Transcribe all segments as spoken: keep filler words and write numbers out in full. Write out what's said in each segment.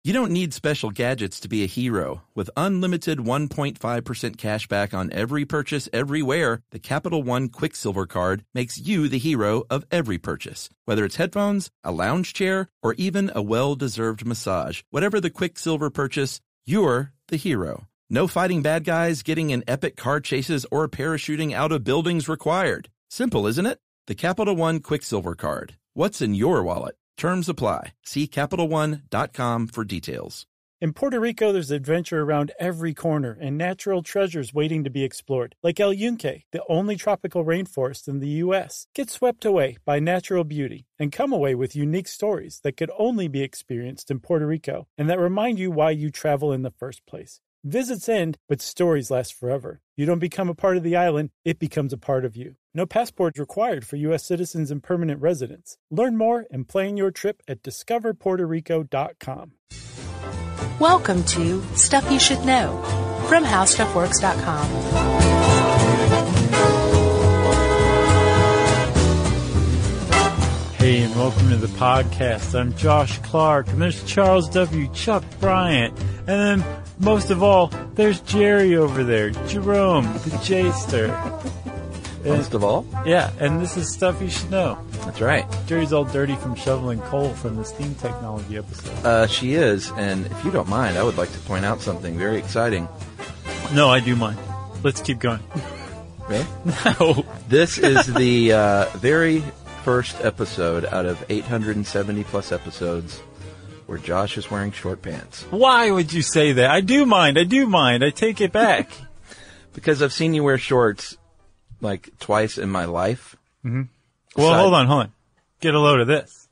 You don't need special gadgets to be a hero. With unlimited one point five percent cash back on every purchase everywhere, the Capital One Quicksilver Card makes you the hero of every purchase. Whether it's headphones, a lounge chair, or even a well-deserved massage, whatever the Quicksilver purchase, you're the hero. No fighting bad guys, getting in epic car chases, or parachuting out of buildings required. Simple, isn't it? The Capital One Quicksilver Card. What's in your wallet? Terms apply. See Capital One dot com for details. In Puerto Rico, there's adventure around every corner and natural treasures waiting to be explored, like El Yunque, the only tropical rainforest in the U S Get swept away by natural beauty and come away with unique stories that could only be experienced in Puerto Rico and that remind you why you travel in the first place. Visits end, but stories last forever. You don't become a part of the island, it becomes a part of you. No passport required for U S citizens and permanent residents. Learn more and plan your trip at discover puerto rico dot com. Welcome to Stuff You Should Know from how stuff works dot com. Hey, and welcome to the podcast. I'm Josh Clark, and there's Charles W. Chuck Bryant, and then, most of all, there's Jerry over there, Jerome, the J-ster. Most of all? Yeah, and this is Stuff You Should Know. That's right. Jerry's all dirty from shoveling coal from the steam technology episode. Uh, she is, and if you don't mind, I would like to point out something very exciting. No, I do mind. Let's keep going. Really? No. This is the uh, very first episode out of eight hundred seventy plus episodes where Josh is wearing short pants. Why would you say that? I do mind. I do mind. I take it back. Because I've seen you wear shorts like twice in my life. Mm-hmm. Well, aside, hold on, hold on. Get a load of this.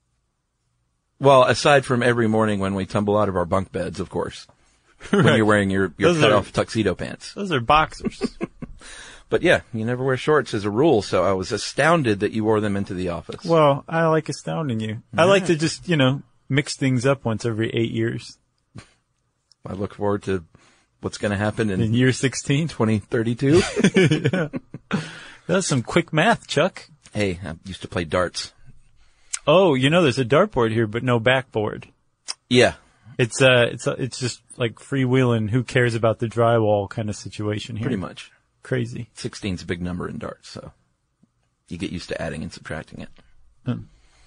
Well, aside from every morning when we tumble out of our bunk beds, of course. Right. When you're wearing your, your cut-off tuxedo pants. Those are boxers. But yeah, you never wear shorts as a rule, so I was astounded that you wore them into the office. Well, I like astounding you. All I right. like to just, you know, mix things up once every eight years. I look forward to what's going to happen in, in year sixteen, twenty thirty-two. Yeah. That's some quick math, Chuck. Hey, I used to play darts. Oh, you know, there's a dartboard here, but no backboard. Yeah. It's uh, it's uh, it's just like freewheeling, who cares about the drywall kind of situation here. Pretty much. Crazy. sixteen's a big number in darts, so you get used to adding and subtracting it. Hmm.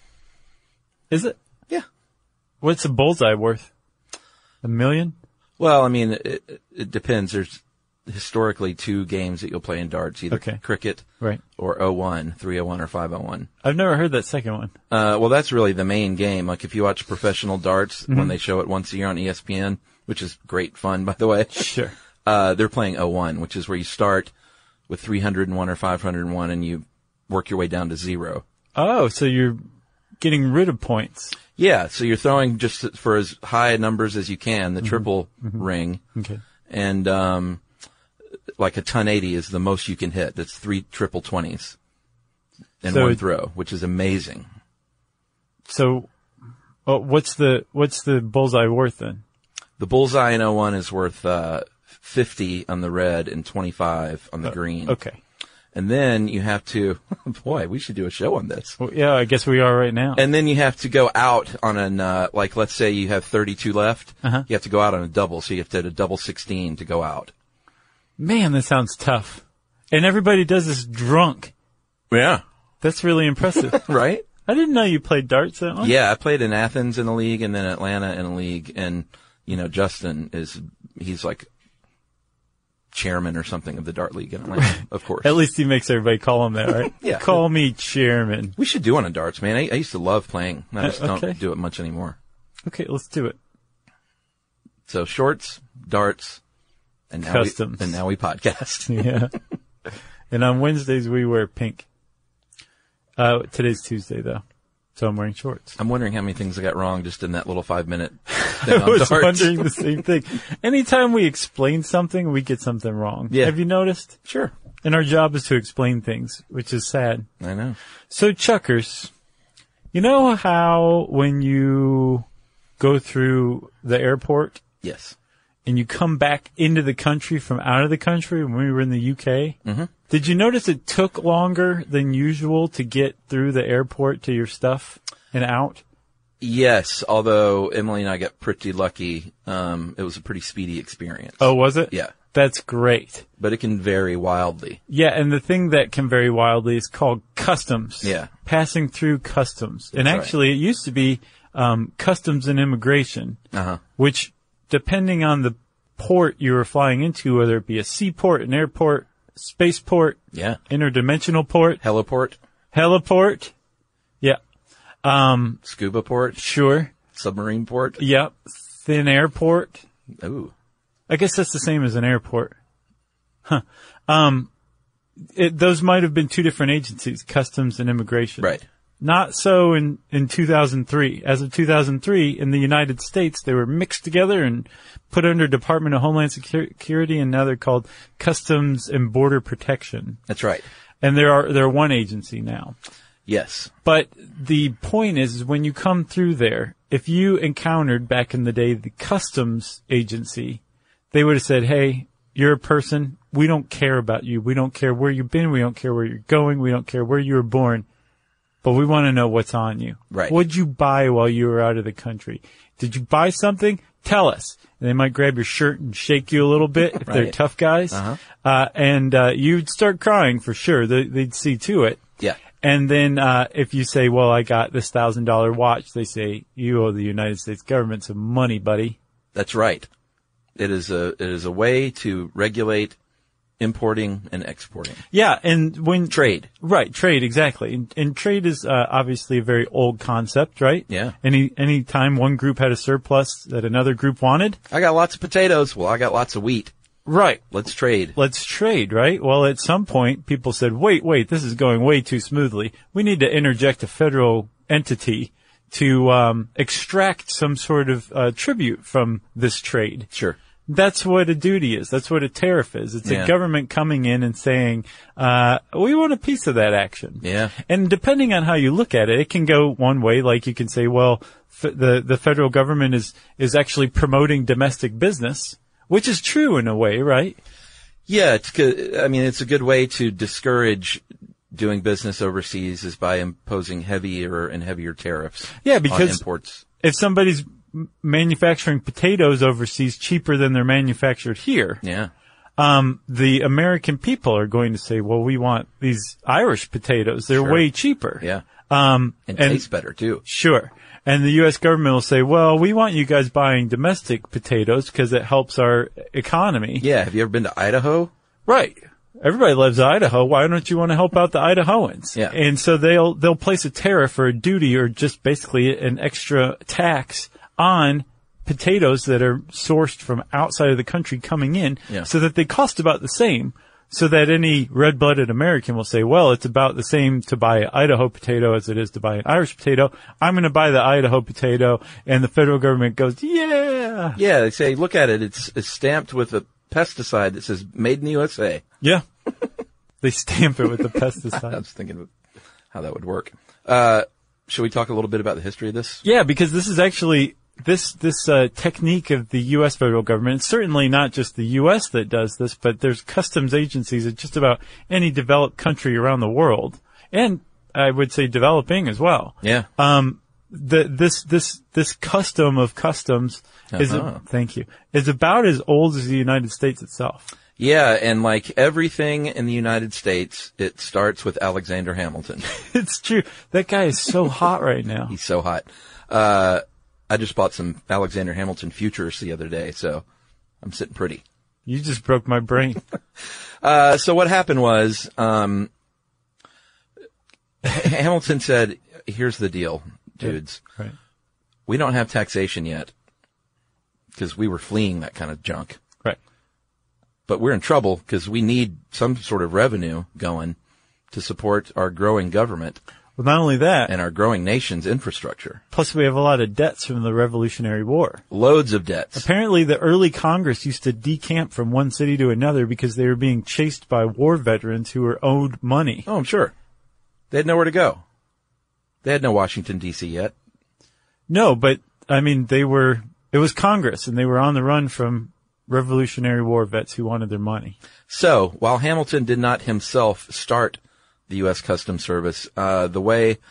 Is it? Yeah. What's a bullseye worth? A million? Well, I mean, it, it depends. There's historically two games that you'll play in darts, either okay. cricket right. or oh one, three oh one or five oh one. I've never heard that second one. Uh, well, that's really the main game. Like if you watch professional darts, mm-hmm. when they show it once a year on E S P N, which is great fun, by the way. Sure. Uh, they're playing oh one, which is where you start with three hundred one or five hundred one and you work your way down to zero. Oh, so you're getting rid of points. Yeah, so you're throwing just for as high numbers as you can, the mm-hmm. triple mm-hmm. ring. Okay. And, um, like a ton eighty is the most you can hit. That's three triple twenties in so, one throw, which is amazing. So, oh, what's the, what's the bullseye worth then? The bullseye in oh one is worth, uh, fifty on the red and twenty-five on the uh, green. Okay. And then you have to, boy, we should do a show on this. Well, yeah, I guess we are right now. And then you have to go out on an, uh, like let's say you have thirty-two left. Uh-huh. You have to go out on a double, so you have to hit a double sixteen to go out. Man, that sounds tough. And everybody does this drunk. Yeah. That's really impressive. Right? I didn't know you played darts that much. Yeah, I played in Athens in a league and then Atlanta in a league. And, you know, Justin is, he's like chairman or something of the dart league in Atlanta, of course. At least he makes everybody call him that, right? Yeah. Call me chairman. We should do one on darts, man. I, I used to love playing. I just uh, okay. don't do it much anymore. Okay, let's do it. So shorts, darts, and now customs. We, and now we podcast. Yeah. And on Wednesdays we wear pink. Uh, today's Tuesday though, so I'm wearing shorts. I'm wondering how many things I got wrong just in that little five minute thing on I was darts. Wondering the same thing. Anytime we explain something, we get something wrong. Yeah. Have you noticed? Sure. And our job is to explain things, which is sad. I know. So Chuckers, you know how when you go through the airport? Yes. And you come back into the country from out of the country when we were in the U K? Mm-hmm. Did you notice it took longer than usual to get through the airport to your stuff and out? Yes, although Emily and I got pretty lucky. Um, it was a pretty speedy experience. Oh, was it? Yeah. That's great. But it can vary wildly. Yeah, and the thing that can vary wildly is called customs. Yeah. Passing through customs. That's and right. actually, it used to be um, customs and immigration, Uh-huh. which, depending on the port you were flying into, whether it be a seaport, an airport, spaceport, Yeah. interdimensional port, Heliport, heliport, yeah, um, scuba port, sure, submarine port. yeah, thin airport. Ooh. I guess that's the same as an airport. Huh. Um, it, those might have been two different agencies, customs and immigration. Right. Not so in, in two thousand three. As of two thousand three, in the United States, they were mixed together and put under Department of Homeland Security, and now they're called Customs and Border Protection. That's right. And there are, they're one agency now. Yes. But the point is, is when you come through there, if you encountered back in the day the customs agency, they would have said, hey, you're a person. We don't care about you. We don't care where you've been. We don't care where you're going. We don't care where you were born. But we want to know what's on you. Right. What'd you buy while you were out of the country? Did you buy something? Tell us. And they might grab your shirt and shake you a little bit if they're Right. tough guys. Uh-huh. Uh, and uh, you'd start crying for sure. They, they'd see to it. Yeah. And then uh if you say, well, I got this one thousand dollars watch, they say, you owe the United States government some money, buddy. That's right. It is a it is a way to regulate importing and exporting. Yeah, and when... Trade. Right, trade, exactly. And, and trade is uh, obviously a very old concept, right? Yeah. Any any time one group had a surplus that another group wanted. I got lots of potatoes. Well, I got lots of wheat. Right. Let's trade. Let's trade, right? Well, at some point, people said, wait, wait, this is going way too smoothly. We need to interject a federal entity to um extract some sort of uh, tribute from this trade. Sure. That's what a duty is. That's what a tariff is. It's Yeah. a government coming in and saying, uh, we want a piece of that action. Yeah. And depending on how you look at it, it can go one way. Like you can say, well, f- the, the federal government is, is actually promoting domestic business, which is true in a way, right? Yeah, it's good. I mean, it's a good way to discourage doing business overseas is by imposing heavier and heavier tariffs. Yeah, on because imports. if somebody's m- manufacturing potatoes overseas cheaper than they're manufactured here, Yeah. um, the American people are going to say, well, we want these Irish potatoes. They're Sure. way cheaper. Yeah. Um, And, and tastes better too. sure. And the U S government will say, well, we want you guys buying domestic potatoes because it helps our economy. Yeah. Have you ever been to Idaho? Right. Everybody loves Idaho. Why don't you want to help out the Idahoans? Yeah. And so they'll, they'll place a tariff or a duty or just basically an extra tax on potatoes that are sourced from outside of the country coming in Yeah. so that they cost about the same, so that any red-blooded American will say, well, it's about the same to buy an Idaho potato as it is to buy an Irish potato. I'm going to buy the Idaho potato. And the federal government goes, yeah. Yeah. They say, look at it. It's, it's stamped with a pesticide that says made in the U S A. Yeah. They stamp it with the I pesticide. was thinking of how that would work. Uh, should we talk a little bit about the history of this? Yeah, because this is actually this this uh, technique of the U S federal government. It's certainly not just the U S that does this, but there's customs agencies at just about any developed country around the world, and I would say developing as well. Yeah. Um, the this this this custom of customs is Uh-huh. thank you is about as old as the United States itself. Yeah. And like everything in the United States, it starts with Alexander Hamilton. It's true. That guy is so hot right now. He's so hot. Uh, I just bought some Alexander Hamilton futures the other day, so I'm sitting pretty. You just broke my brain. Uh, so what happened was, um, Hamilton said, here's the deal, dudes. Right. We don't have taxation yet because we were fleeing that kind of junk, Right. but we're in trouble because we need some sort of revenue going to support our growing government Well, not only that, and our growing nation's infrastructure. plus we have a lot of debts from the Revolutionary War. Loads of debts. Apparently, the early Congress used to decamp from one city to another because they were being chased by war veterans who were owed money. Oh, I'm sure. They had nowhere to go. They had no Washington, D C yet. No, but, I mean, they were, it was Congress, and they were on the run from Revolutionary War vets who wanted their money. So, while Hamilton did not himself start the U S Customs Service, uh, the way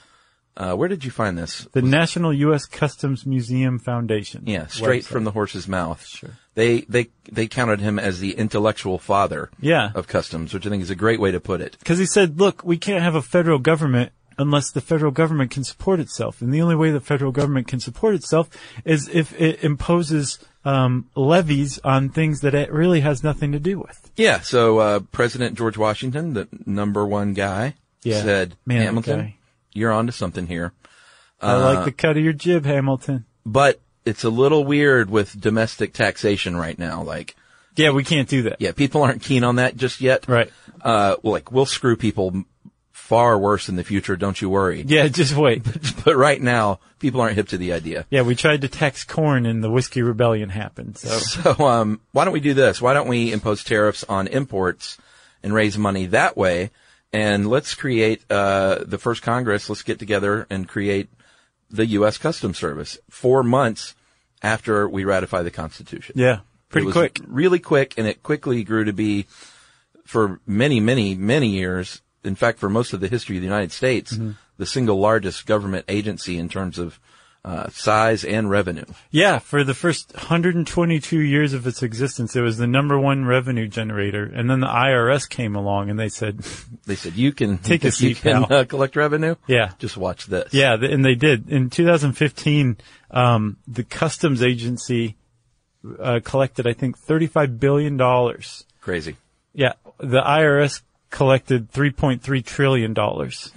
Uh, where did you find this? The National U S Customs Museum Foundation. Yeah, straight website. from the horse's mouth. Sure. They, they, they counted him as the intellectual father Yeah. of customs, which I think is a great way to put it. Because he said, look, we can't have a federal government unless the federal government can support itself. And the only way the federal government can support itself is if it imposes um levies on things that it really has nothing to do with. Yeah, so uh President George Washington, the number one guy, Yeah. said, Man, Hamilton, guy. you're onto something here. I Uh, like the cut of your jib, Hamilton. But it's a little weird with domestic taxation right now. Like, Yeah, we can't do that. yeah, people aren't keen on that just yet. Right. Uh, well, like, we'll screw people far worse in the future, don't you worry. Yeah, just wait. But right now, people aren't hip to the idea. Yeah, we tried to tax corn and the Whiskey Rebellion happened. So So, um, why don't we do this? Why don't we impose tariffs on imports and raise money that way? And let's create, uh, the first Congress, let's get together and create the U S Customs Service four months after we ratify the Constitution. yeah, pretty It was quick. really quick, and it quickly grew to be, for many, many, many years, in fact, for most of the history of the United States, Mm-hmm. the single largest government agency in terms of uh, size and revenue. Yeah, for the first one hundred twenty-two years of its existence, it was the number one revenue generator. And then the I R S came along and they said, They said, you can Take a you seat, can pal. uh, collect revenue. yeah. Just watch this. Yeah, th- and they did. In two thousand fifteen, um, the customs agency uh, collected, I think, thirty-five billion dollars. Crazy. Yeah, the I R S collected three point three trillion dollars.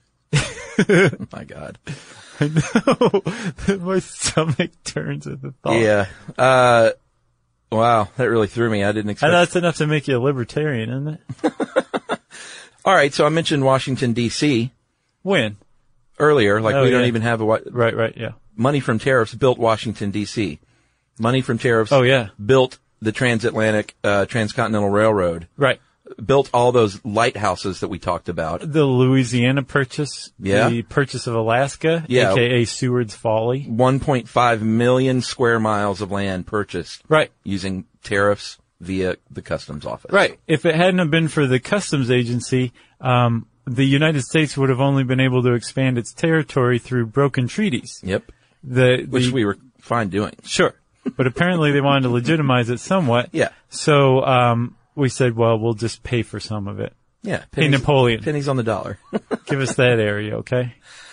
My God. I know. My stomach turns at the thought. Yeah. Uh, wow. That really threw me. I didn't I expect. know that's enough to make you a libertarian, isn't it? All right. So I mentioned Washington, D C When? earlier. Like Oh, we don't yeah. even have a, wa- Right, right, yeah. money from tariffs built Washington, D C Money from tariffs Oh, yeah. built the transatlantic, uh, transcontinental railroad, Right. built all those lighthouses that we talked about. The Louisiana purchase. Yeah. The purchase of Alaska. Yeah. A K A Seward's Folly. one point five million square miles of land purchased Right. using tariffs via the customs office. Right. If it hadn't have been for the customs agency, um, the United States would have only been able to expand its territory through broken treaties. Yep. The, the Which we were fine doing. Sure. But apparently they wanted to legitimize it somewhat. Yeah. So, um, we said, well, we'll just pay for some of it. Yeah. Hey, Napoleon, Pennies on the dollar. give us that area, okay?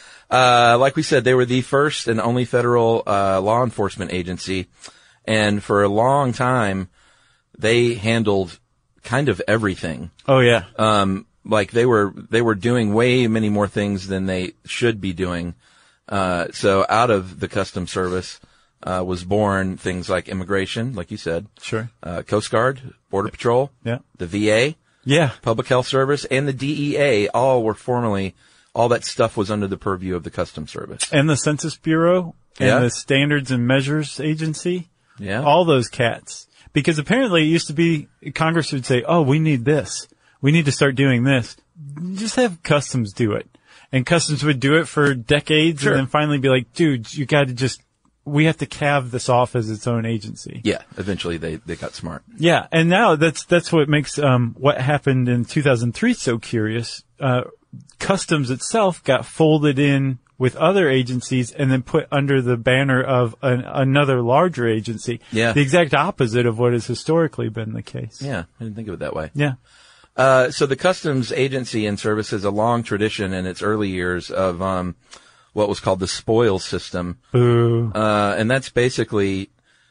Uh, like we said, they were the first and only federal, uh, law enforcement agency. And for a long time, they handled kind of everything. Oh, yeah. Um, like they were, they were doing way many more things than they should be doing. Uh, so out of the Customs Service, uh, was born things like immigration, like you said, Sure. uh, Coast Guard, Border Patrol, Yeah. the V A, Yeah. Public Health Service, and the D E A. All were formerly, all that stuff was under the purview of the Customs Service. And the Census Bureau and Yeah. the Standards and Measures Agency. Yeah. All those cats. Because apparently it used to be, Congress would say, oh, we need this. We need to start doing this. Just have Customs do it. And Customs would do it for decades Sure. and then finally be like, dude, you gotta just, we have to calve this off as its own agency. Yeah. Eventually they, they got smart. Yeah, and now that's that's what makes um what happened in two thousand three so curious. Uh Customs itself got folded in with other agencies and then put under the banner of an, another larger agency. Yeah. The exact opposite of what has historically been the case. Yeah. I didn't think of it that way. Yeah. Uh, so the Customs Agency and Service has a long tradition in its early years of, um, what was called the spoils system. Boo. Uh, and that's basically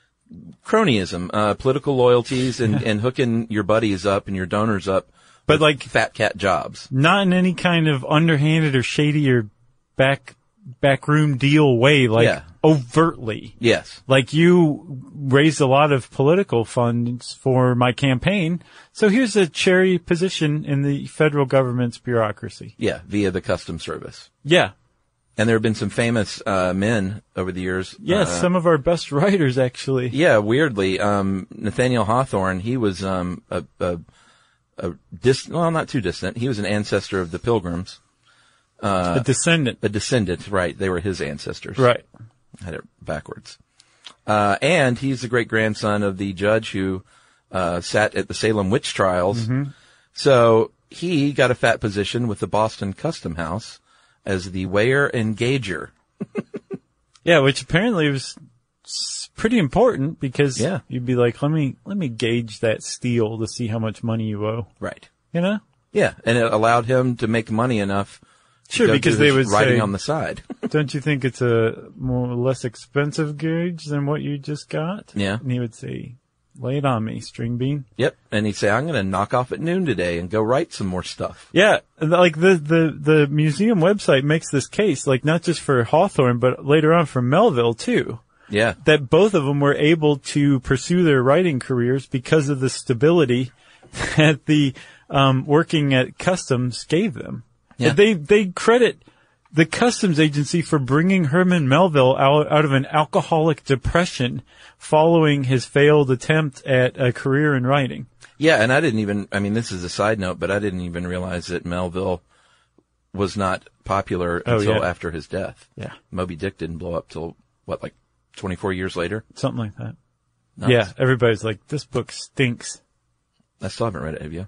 cronyism, uh, political loyalties and, and hooking your buddies up and your donors up. But with like- fat cat jobs. Not in any kind of underhanded or shady or back backroom deal way, like Yeah. overtly. Yes. Like you raised a lot of political funds for my campaign, so here's a cherry position in the federal government's bureaucracy. Yeah. Via the Customs Service. Yeah. And there have been some famous, uh, men over the years. Yes, uh, some of our best writers, actually. Yeah, weirdly, um, Nathaniel Hawthorne, he was, um, a, a, a distant, well, not too distant. He was an ancestor of the Pilgrims. a descendant. A descendant, right. They were his ancestors. Right. I had it backwards. Uh, and he's the great grandson of the judge who, uh, sat at the Salem witch trials. Mm-hmm. So he got a fat position with the Boston Custom House, as the weigher and gauger. Yeah, which apparently was s- pretty important because Yeah. you'd be like, let me let me gauge that steel to see how much money you owe. Right. You know? Yeah, and it allowed him to make money enough. Sure, to because do they his would writing say, on the side. don't you think it's a more less expensive gauge than what you just got? Yeah. And he would say, lay it on me, string bean. Yep, and he'd say, I'm going to knock off at noon today and go write some more stuff. Yeah, like the, the, the museum website makes this case, like not just for Hawthorne, but later on for Melville too. Yeah. That both of them were able to pursue their writing careers because of the stability that the um, working at Customs gave them. Yeah. They they credit the Customs agency for bringing Herman Melville out, out of an alcoholic depression following his failed attempt at a career in writing. Yeah, and I didn't even, I mean, this is a side note, but I didn't even realize that Melville was not popular Oh, until yeah. after his death. Yeah. Moby Dick didn't blow up till, what, like twenty-four years later? Something like that. Nuts. Yeah, everybody's like, this book stinks. I still haven't read it, have you?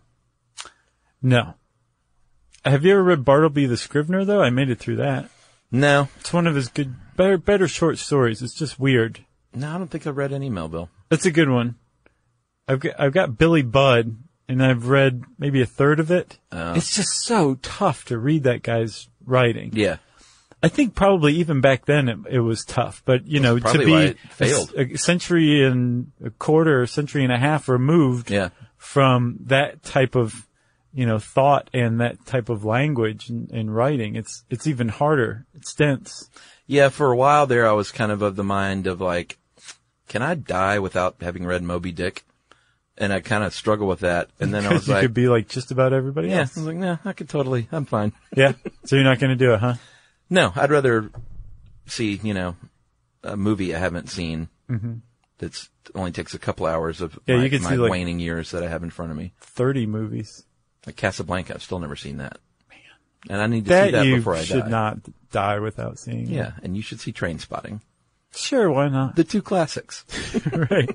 No. Have you ever read Bartleby the Scrivener, though? I made it through that. No. It's one of his good, better, better short stories. It's just weird. No, I don't think I've read any Melville. That's a good one. I've got, I've got Billy Budd, and I've read maybe a third of it. Oh. It's just so tough to read that guy's writing. Yeah. I think probably even back then it, it was tough, but you know, to probably why be it failed. A, a century and a quarter, a century and a half removed Yeah. from that type of, you know, thought and that type of language and, and writing, it's, it's even harder. It's dense. Yeah, for a while there, I was kind of of the mind of like, can I die without having read Moby Dick? And I kind of struggle with that. And then I was you like, could be like just about everybody yeah, I else. was like, no, I could totally, I'm fine. Yeah. So you're not going to do it, huh? No, I'd rather see, you know, a movie I haven't seen Mm-hmm. that's only takes a couple hours of Yeah, my, you could my see, like- waning years that I have in front of me. thirty movies. Like Casablanca, I've still never seen that. Man. And I need to That see that you before I should die. not die without seeing. Yeah, and you should see Train Spotting. Sure, why not? The two classics. Right.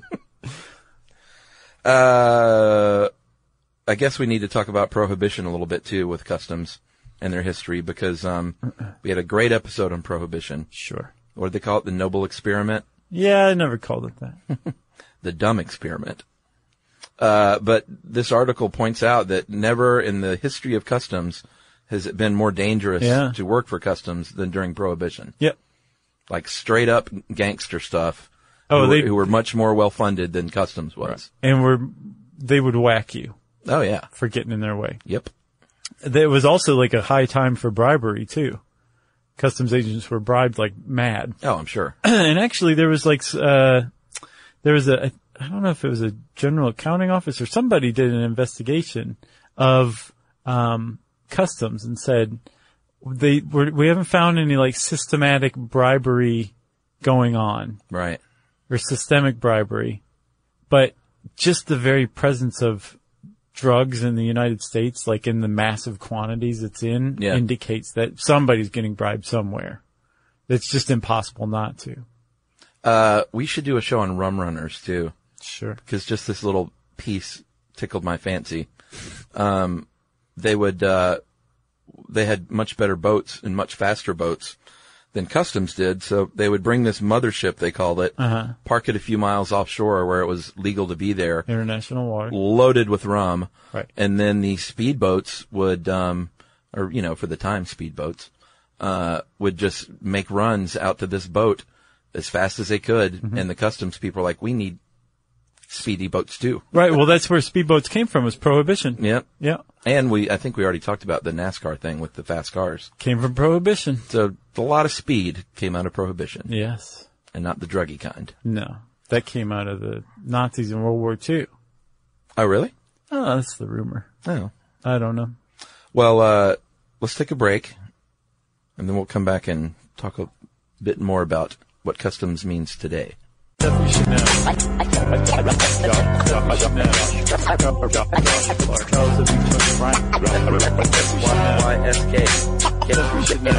Uh, I guess we need to talk about Prohibition a little bit too with Customs and their history because um, we had a great episode on Prohibition. Sure. What did they call it? The Noble Experiment? Yeah, I never called it that. The Dumb Experiment. Uh, but this article points out that never in the history of Customs has it been more dangerous Yeah. to work for Customs than during Prohibition. Yep. Like straight up gangster stuff. Oh, who, were, they- who were much more well funded than Customs was. And we're, they would whack you Oh yeah. for getting in their way. Yep. There was also like a high time for bribery too. Customs agents were bribed like mad. Oh, I'm sure. And actually there was like, uh, there was a, I don't know if it was a general accounting office or somebody did an investigation of, um, customs and said they were, we haven't found any like systematic bribery going on Right. or systemic bribery, but just the very presence of drugs in the United States, like in the massive quantities it's in, Yeah. indicates that somebody's getting bribed somewhere. It's just impossible not to. Uh, we should do a show on rum runners too, Sure. because just this little piece tickled my fancy. Um, they would, uh, they had much better boats and much faster boats than Customs did. So they would bring this mothership, they called it, Uh-huh. park it a few miles offshore where it was legal to be there, International water. loaded with rum. Right. And then the speedboats would, um, or, you know, for the time, speedboats, uh, would just make runs out to this boat as fast as they could. Mm-hmm. And the Customs people are like, we need speedy boats too. Right. Well, that's where speedboats came from, was Prohibition. Yep. Yeah. And we, I think we already talked about the NASCAR thing with the fast cars. Came from Prohibition. So a lot of speed came out of Prohibition Yes. and not the druggy kind. No. That came out of the Nazis in World War Two. Oh, really? Oh, that's the rumor. Oh. I don't know. Well, uh, let's take a break and then we'll come back and talk a bit more about what Customs means today. Stuff you should know. Stuff you should know. Charles W. Chuck Bryant. Y S K. Stuff you should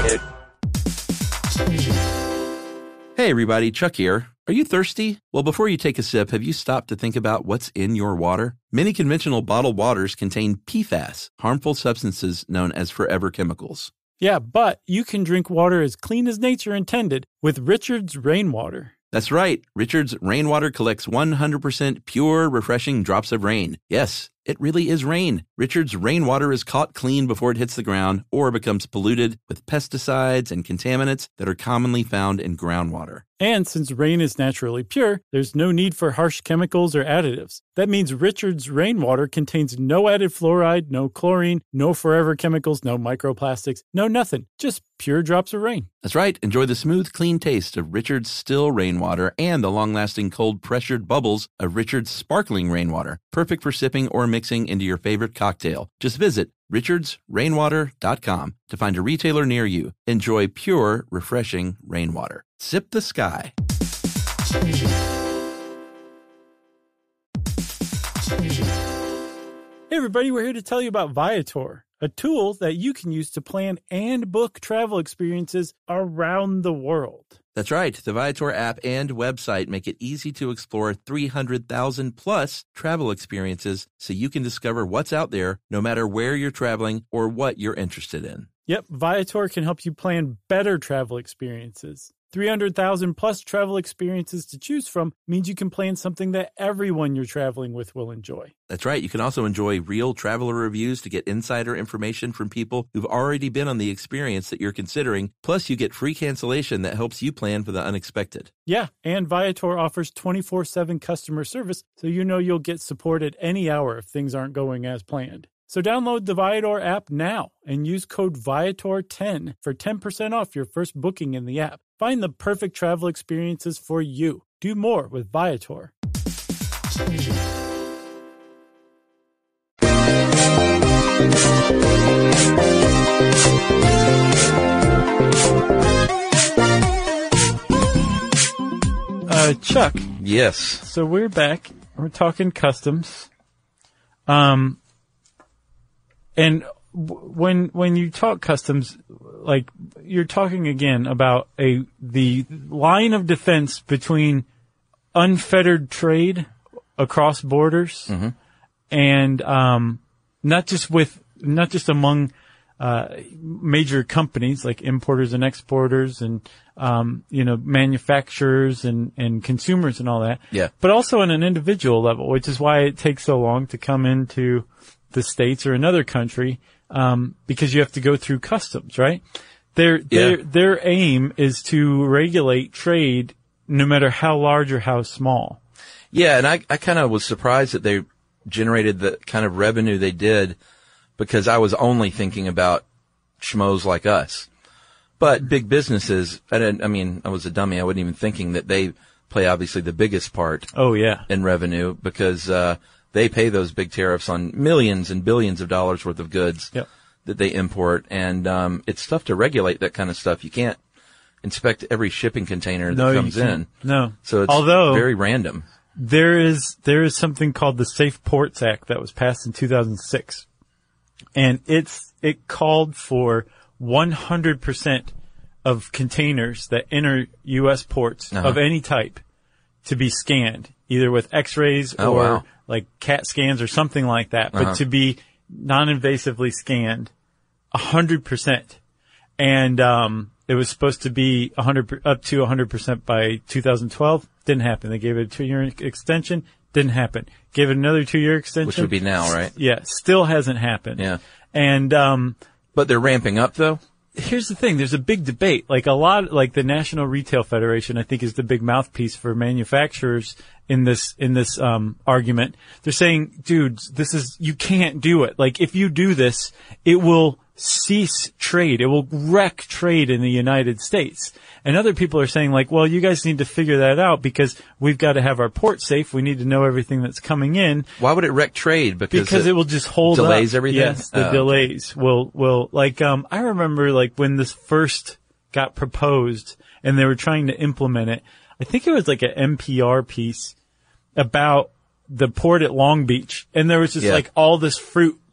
know. Hey everybody, Chuck here. Are you thirsty? Well, before you take a sip, have you stopped to think about what's in your water? Many conventional bottled waters contain P FAS, harmful substances known as forever chemicals. Yeah, but you can drink water as clean as nature intended with Richard's Rainwater. That's right. Richard's Rainwater collects one hundred percent pure, refreshing drops of rain. Yes, it really is rain. Richard's Rainwater is caught clean before it hits the ground or becomes polluted with pesticides and contaminants that are commonly found in groundwater. And since rain is naturally pure, there's no need for harsh chemicals or additives. That means Richard's Rainwater contains no added fluoride, no chlorine, no forever chemicals, no microplastics, no nothing. Just pure drops of rain. That's right. Enjoy the smooth, clean taste of Richard's still rainwater and the long-lasting cold pressured bubbles of Richard's sparkling rainwater. Perfect for sipping or mixing into your favorite cocktail. Just visit richards rainwater dot com to find a retailer near you. Enjoy pure, refreshing rainwater. Sip the sky. Hey everybody, we're here to tell you about Viator, a tool that you can use to plan and book travel experiences around the world. That's right. The Viator app and website make it easy to explore three hundred thousand plus travel experiences so you can discover what's out there no matter where you're traveling or what you're interested in. Yep, Viator can help you plan better travel experiences. three hundred thousand plus travel experiences to choose from means you can plan something that everyone you're traveling with will enjoy. That's right. You can also enjoy real traveler reviews to get insider information from people who've already been on the experience that you're considering. Plus, you get free cancellation that helps you plan for the unexpected. Yeah, and Viator offers twenty-four seven customer service, so you know you'll get support at any hour if things aren't going as planned. So download the Viator app now and use code Viator ten for ten percent off your first booking in the app. Find the perfect travel experiences for you. Do more with Viator. Uh, Chuck. Yes. So we're back. We're talking customs. Um, and w- when when you talk customs, like you're talking again about a the line of defense between unfettered trade across borders, mm-hmm. and um, not just with not just among uh, major companies like importers and exporters and um, you know manufacturers and, and consumers and all that, yeah. but also on an individual level, which is why it takes so long to come into the States or another country, um, because you have to go through customs, right? Their, their, yeah. their aim is to regulate trade no matter how large or how small. Yeah, and I, I kind of was surprised that they generated the kind of revenue they did because I was only thinking about schmoes like us. But big businesses, I didn't, I mean, I was a dummy. I wasn't even thinking that they play obviously the biggest part. Oh, yeah. In revenue because, uh, they pay those big tariffs on millions and billions of dollars worth of goods yep. that they import. And, um, it's tough to regulate that kind of stuff. You can't inspect every shipping container that no, comes in. No. So it's Although, very random. There is, there is something called the Safe Ports Act that was passed in two thousand six. And it's, it called for one hundred percent of containers that enter U S ports uh-huh. of any type to be scanned, either with x-rays oh, or wow. like CAT scans or something like that, but uh-huh. to be non-invasively scanned one hundred percent. And, um, it was supposed to be one hundred, up to one hundred percent by two thousand twelve. Didn't happen. They gave it a two-year extension. Didn't happen. Gave it another two-year extension. Which would be now, right? Yeah. Still hasn't happened. Yeah. And, um, but they're ramping up though? Here's the thing. There's a big debate. Like a lot, like the National Retail Federation, I think is the big mouthpiece for manufacturers in this, in this, um, argument. They're saying, dudes, this is, you can't do it. Like if you do this, it will cease trade. It will wreck trade in the United States. And other people are saying like, well, you guys need to figure that out because we've got to have our port safe. We need to know everything that's coming in. Why would it wreck trade? Because, because it, it will just hold delays up. everything? Yes, the oh. delays will, will, like, um, I remember like when this first got proposed and they were trying to implement it. I think it was like an N P R piece about the port at Long Beach. And there was just yeah. like all this fruit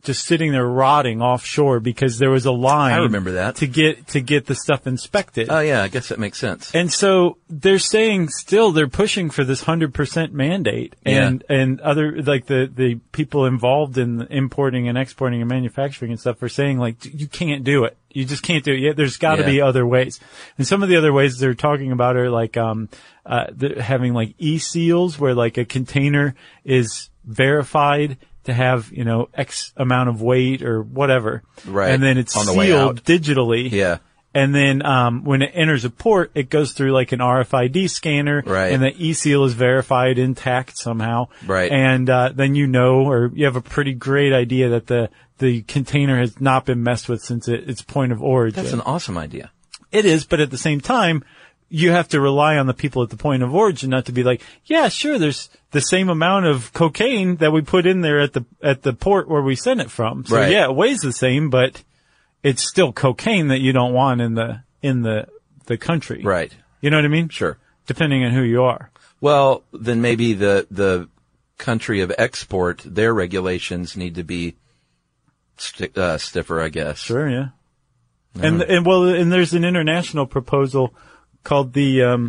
just sitting there rotting offshore because there was a line. I remember that. To get, to get the stuff inspected. Oh yeah, I guess that makes sense. And so they're saying still they're pushing for this one hundred percent mandate. And, yeah. and other, like the, the people involved in importing and exporting and manufacturing and stuff are saying like, you can't do it. You just can't do it. Yeah, there's got to yeah. be other ways. And some of the other ways they're talking about are like, um, uh, having like e-seals where like a container is verified to have, you know, X amount of weight or whatever. Right. And then it's On the way out. sealed digitally. Yeah. And then, um, when it enters a port, it goes through like an R F I D scanner. Right. And the e-seal is verified intact somehow. Right. And, uh, then you know, or you have a pretty great idea that the, the container has not been messed with since it, its point of origin. That's an awesome idea. It is, but at the same time, you have to rely on the people at the point of origin not to be like, yeah, sure, there's the same amount of cocaine that we put in there at the, at the port where we sent it from. So right. yeah, it weighs the same, but it's still cocaine that you don't want in the, in the, the country. Right. You know what I mean? Sure. Depending on who you are. Well, then maybe the, the country of export, their regulations need to be sti- uh, stiffer, I guess. Sure, yeah. And, and well, and there's an international proposal called the, um,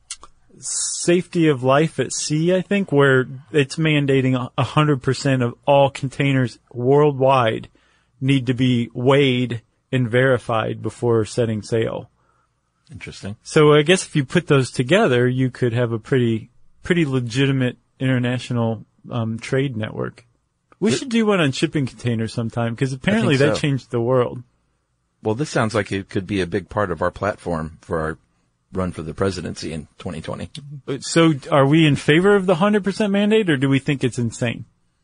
Safety of Life at Sea, I think, where it's mandating a hundred percent of all containers worldwide need to be weighed and verified before setting sail. Interesting. So I guess if you put those together, you could have a pretty, pretty legitimate international, um, trade network. We should do one on shipping containers sometime because apparently that so. changed the world. Well, this sounds like it could be a big part of our platform for our run for the presidency in twenty twenty. So are we in favor of the one hundred percent mandate or do we think it's insane?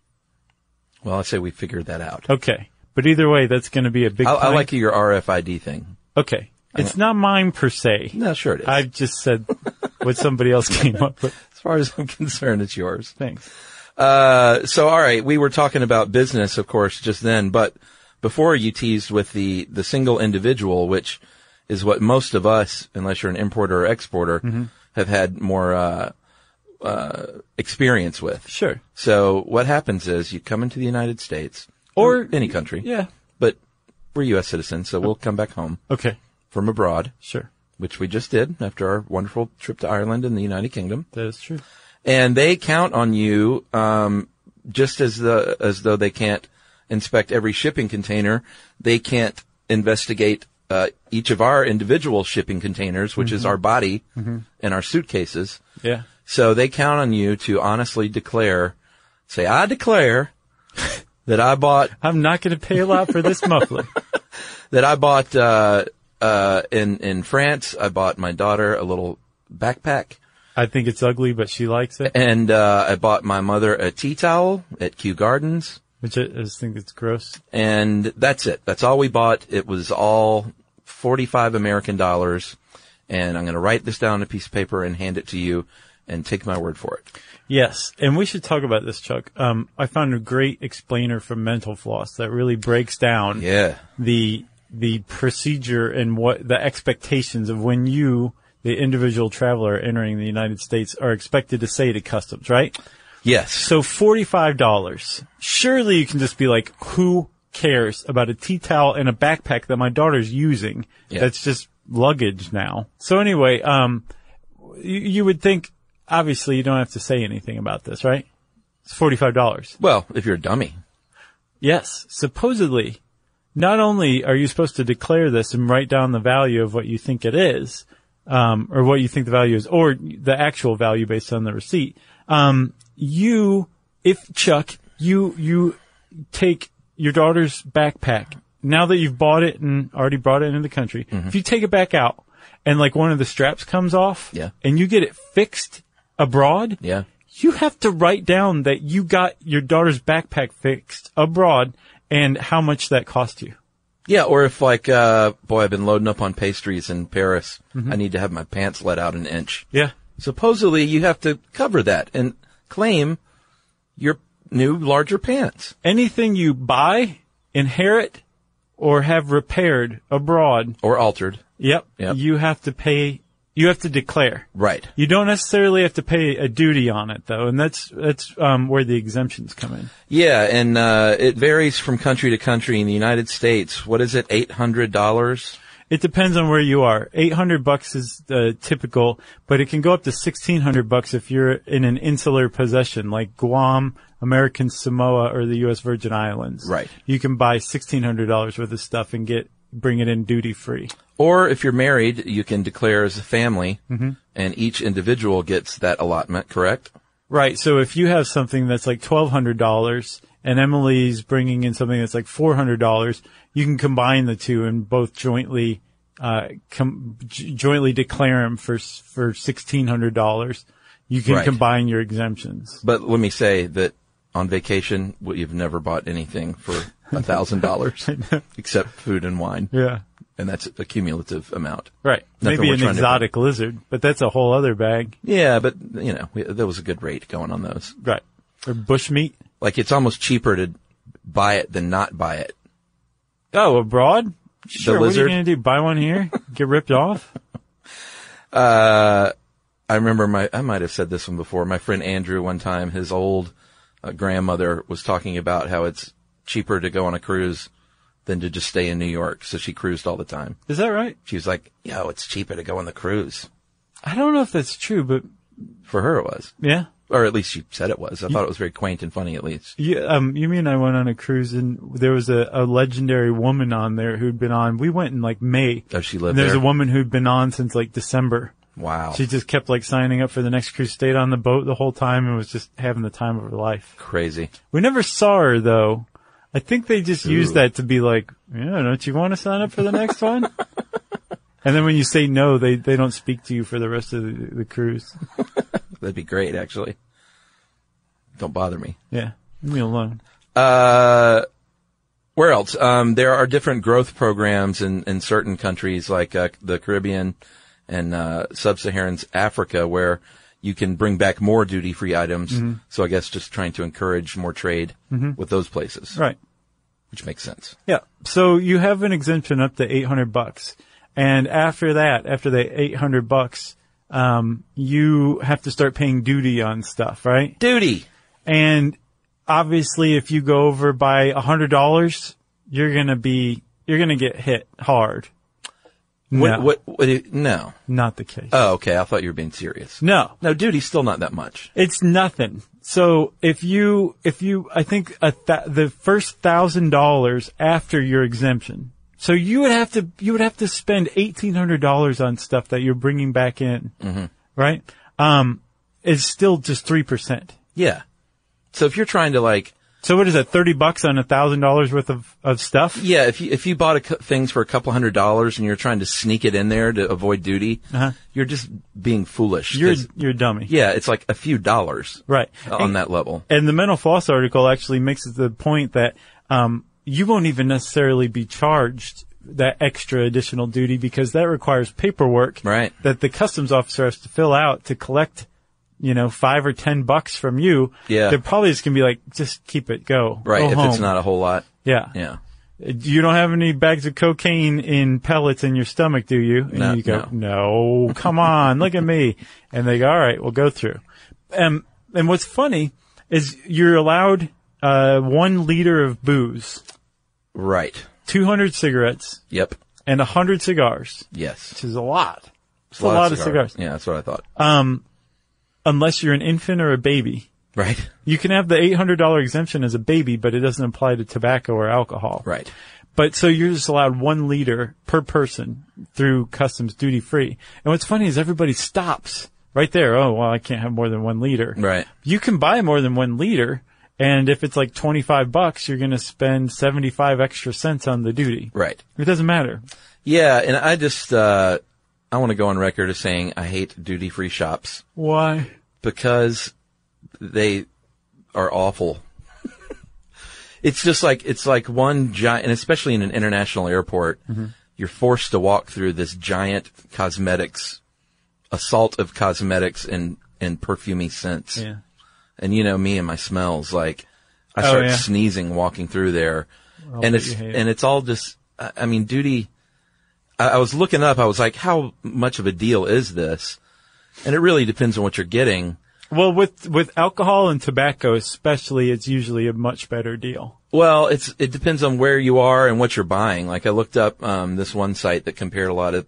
Well, I say we figured that out. Okay. But either way, that's going to be a big I, I plank. like your R F I D thing. Okay. It's not mine per se. No, sure it is. I've just said what somebody else came up with. As far as I'm concerned, it's yours. Thanks. Uh, so all right, we were talking about business, of course, just then, but before you teased with the, the single individual, which is what most of us, unless you're an importer or exporter, mm-hmm. have had more, uh, uh, experience with. Sure. So what happens is you come into the United States or, or any country. Yeah. But we're U S citizens, so we'll come back home. Okay. From abroad. Sure. Which we just did after our wonderful trip to Ireland and the United Kingdom. That is true. And they count on you, um, just as the, as though they can't inspect every shipping container. They can't investigate, uh, each of our individual shipping containers, which mm-hmm. is our body mm-hmm. and our suitcases. Yeah. So they count on you to honestly declare, say, I declare that I bought. I'm not going to pay a lot for this muffler. That I bought, uh, uh, in, in France, I bought my daughter a little backpack. I think it's ugly, but she likes it. And, uh, I bought my mother a tea towel at Kew Gardens. Which I, I just think it's gross. And that's it. That's all we bought. It was all forty-five American dollars. And I'm going to write this down on a piece of paper and hand it to you and take my word for it. Yes. And we should talk about this, Chuck. Um, I found a great explainer from Mental Floss that really breaks down yeah. the, the procedure and what the expectations of when you, the individual traveler entering the United States, are expected to say to customs, right? Yes. So forty-five dollars. Surely you can just be like, who cares about a tea towel and a backpack that my daughter's using? Yeah. That's just luggage now. So anyway, um, you, you would think, obviously you don't have to say anything about this, right? It's forty-five dollars. Well, if you're a dummy. Yes. Supposedly, not only are you supposed to declare this and write down the value of what you think it is, um, or what you think the value is, or the actual value based on the receipt, um, you, if Chuck, you, you take your daughter's backpack, now that you've bought it and already brought it into the country, mm-hmm. if you take it back out and like one of the straps comes off yeah. and you get it fixed abroad, yeah. you have to write down that you got your daughter's backpack fixed abroad and how much that cost you. Yeah, or if like, uh, boy, I've been loading up on pastries in Paris. Mm-hmm. I need to have my pants let out an inch. Yeah. Supposedly you have to cover that and claim your new, larger pants. Anything you buy, inherit, or have repaired abroad. Or altered. Yep. Yep. You have to pay You have to declare. Right. You don't necessarily have to pay a duty on it, though, and that's that's um, where the exemptions come in. Yeah, and uh it varies from country to country. In the United States, what is it, eight hundred dollars? It depends on where you are. eight hundred bucks is uh, typical, but it can go up to sixteen hundred bucks if you're in an insular possession like Guam, American Samoa, or the U S Virgin Islands. Right. You can buy sixteen hundred dollars worth of stuff and get bring it in duty free. Or if you're married, you can declare as a family, mm-hmm. and each individual gets that allotment, correct? Right. So if you have something that's like twelve hundred dollars and Emily's bringing in something that's like four hundred dollars, you can combine the two and both jointly uh com- j- jointly declare them for for sixteen hundred dollars. You can Right. combine your exemptions. But let me say that on vacation, well, you've never bought anything for a thousand dollars except food and wine. Yeah. And that's a cumulative amount. Right. Nothing Maybe we're an trying to- exotic lizard, but that's a whole other bag. Yeah, but, you know, we, there was a good rate going on those. Right. Or bushmeat. Like, it's almost cheaper to buy it than not buy it. Oh, abroad? Sure. What are you lizard? going to do? Buy one here? Get ripped off? Uh, I remember my, I might have said this one before. My friend Andrew, one time, his old uh, grandmother was talking about how it's cheaper to go on a cruise than to just stay in New York. So she cruised all the time. Is that right? She was like, yo, it's cheaper to go on the cruise. I don't know if that's true, but For her, it was. yeah. Or at least she said it was. I thought it was very quaint and funny, at least. You, um, you mean I went on a cruise and there was a, a legendary woman on there who'd been on. We went in like May. Does she live And there's there? a woman who'd been on since like December. Wow. She just kept like signing up for the next cruise, stayed on the boat the whole time, and was just having the time of her life. Crazy. We never saw her though. I think they just Ooh. used that to be like, yeah, don't you want to sign up for the next one? And then when you say no, they, they don't speak to you for the rest of the, the cruise. That'd be great, actually. Don't bother me. Yeah. Leave me alone. Uh, where else? Um, there are different growth programs in, in certain countries like, uh, the Caribbean and, uh, sub-Saharan Africa where you can bring back more duty-free items. Mm-hmm. So I guess just trying to encourage more trade Mm-hmm. with those places. Right. Which makes sense. Yeah. So you have an exemption up to eight hundred bucks. And after that, after the eight hundred bucks, um, you have to start paying duty on stuff, right? Duty! And obviously if you go over by a hundred dollars, you're gonna be, you're gonna get hit hard. What, No, what, what, it- no. not the case. Oh, okay. I thought you were being serious. No, No, duty's still not that much. it's nothing. So if you, if you, I think a th- the first thousand dollars after your exemption, so you would have to, you would have to spend eighteen hundred dollars on stuff that you're bringing back in, Mm-hmm. right? Um, it's still just three percent. Yeah. So if you're trying to like, So what is that, thirty bucks on a thousand dollars worth of, of stuff? yeah, if you, if you bought a, cou- things for a couple hundred dollars and you're trying to sneak it in there to avoid duty, Uh-huh. you're just being foolish. You're, 'cause, you're a dummy. yeah, it's like a few dollars Right. on And- that level. And the Mental Floss article actually makes the point that um, you won't even necessarily be charged that extra additional duty because that requires paperwork Right. that the customs officer has to fill out to collect, you know, five or ten bucks from you. Yeah. They're probably just going to be like, just keep it, go. Right, Go if home. it's not a whole lot. Yeah. Yeah. You don't have any bags of cocaine in pellets in your stomach, do you? And No, you go, no, come on, look at me. And they go, all right, we'll go through. Um, and what's funny is you're allowed uh one liter of booze, Right. two hundred cigarettes, Yep. and one hundred cigars, Yes. which is a lot. It's a a lot of cigars. Yeah, that's what I thought. Um, unless you're an infant or a baby. Right. You can have the eight hundred dollars exemption as a baby, but it doesn't apply to tobacco or alcohol. Right. But so you're just allowed one liter per person through customs duty free. And what's funny is everybody stops right there. Oh, well, I can't have more than one liter. Right. You can buy more than one liter. And if it's like twenty-five bucks, you're going to spend seventy-five extra cents on the duty. Right. It doesn't matter. Yeah, and I just, uh, I want to go on record as saying I hate duty-free shops Why? because they are awful. It's just like, it's like one giant, and especially in an international airport, Mm-hmm. you're forced to walk through this giant cosmetics, assault of cosmetics and, and perfumey scents. Yeah. And you know me and my smells, like, I Oh, start yeah. sneezing walking through there. I'll and bet it's, you hate it. and it's all just, I I mean, duty, I, I was looking up, I was like, how much of a deal is this? And it really depends on what you're getting. Well, with with alcohol and tobacco especially, it's usually a much better deal. Well, it's it depends on where you are and what you're buying. Like I looked up um this one site that compared a lot of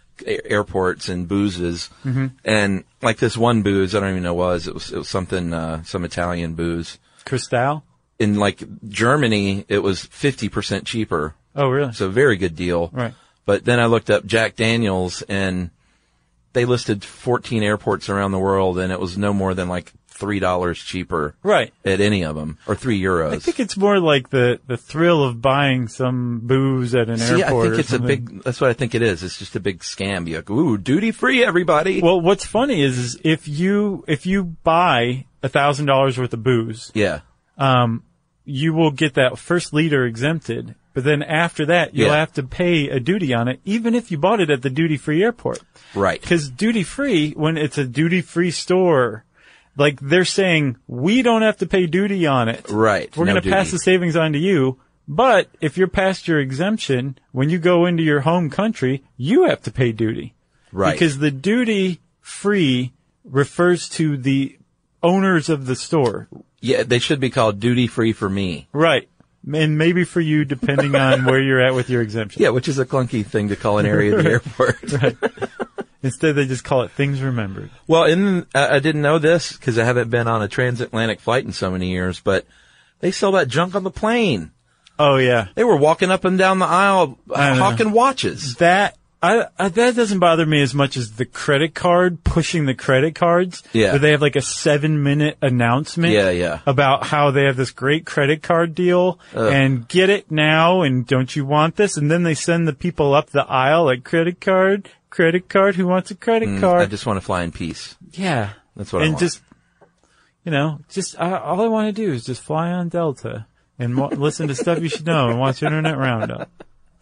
a- airports and boozes, mm-hmm. and like this one booze, I don't even know what it was. It was it was something uh some Italian booze. Cristal? In like Germany, it was fifty percent cheaper. Oh, really? So very good deal. Right. But then I looked up Jack Daniels, and they listed fourteen airports around the world, and it was no more than like three dollars cheaper. Right. At any of them, or three euros. I think it's more like the, the thrill of buying some booze at an See, airport. I think it's something. a big, that's what I think it is. It's just a big scam. You're like, ooh, duty free, everybody. Well, what's funny is, is if you, if you buy a thousand dollars worth of booze. Yeah. Um, you will get that first liter exempted. But then after that, you'll yeah. have to pay a duty on it, even if you bought it at the duty-free airport. Right. Because duty-free, when it's a duty-free store, like they're saying, we don't have to pay duty on it. Right. We're no going to pass the savings on to you. But if you're past your exemption, when you go into your home country, you have to pay duty. Right. Because the duty-free refers to the owners of the store. Yeah, they should be called duty-free for me. Right. And maybe for you, depending on where you're at with your exemption. Yeah, which is a clunky thing to call an area of the airport. Right. Instead, they just call it things remembered. Well, and uh, I didn't know this because I haven't been on a transatlantic flight in so many years, but they sell that junk on the plane. Oh, yeah. They were walking up and down the aisle uh, hawking watches. That I, I, that doesn't bother me as much as the credit card, pushing the credit cards. Yeah. Where they have like a seven minute announcement. Yeah, yeah. About how they have this great credit card deal Ugh. and get it now and don't you want this? And then they send the people up the aisle like credit card, credit card, who wants a credit mm, card? I just want to fly in peace. Yeah. That's what and I want. And just, you know, just, I, all I want to do is just fly on Delta and mo- listen to Stuff You Should Know and watch Internet Roundup.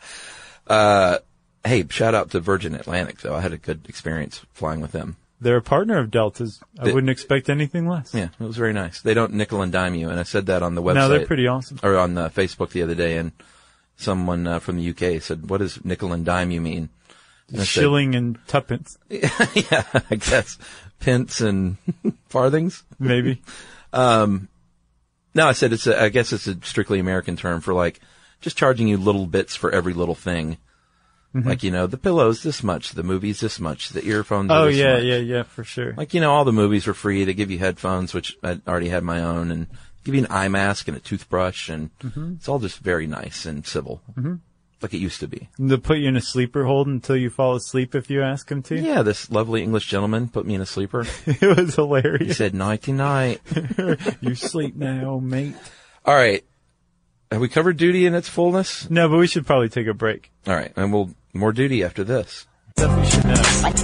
Uh, Hey, shout out to Virgin Atlantic, though. I had a good experience flying with them. They're a partner of Delta's. I they, wouldn't expect anything less. Yeah, it was very nice. They don't nickel and dime you, and I said that on the website. No, they're pretty awesome. Or on uh, Facebook the other day, and someone uh, from the U K said, what does nickel and dime you mean? And Shilling said, and tuppence. Yeah, I guess. Pence and farthings? Maybe. Um, no, I said it's a, I guess it's a strictly American term for like, just charging you little bits for every little thing. Mm-hmm. Like, you know, the pillow's this much, the movie's this much, the earphones are oh, this yeah, much. yeah, yeah, for sure. Like, you know, all the movies were free. They give you headphones, which I already had my own, and give you an eye mask and a toothbrush, and mm-hmm. it's all just very nice and civil, mm-hmm. like it used to be. And they'll put you in a sleeper hold until you fall asleep if you ask them to? Yeah, this lovely English gentleman put me in a sleeper. It was hilarious. He said, nighty-night. You sleep now, mate. All right. Have we covered duty in its fullness? No, but we should probably take a break. All right, and we'll more duty after this. Stuff we should know.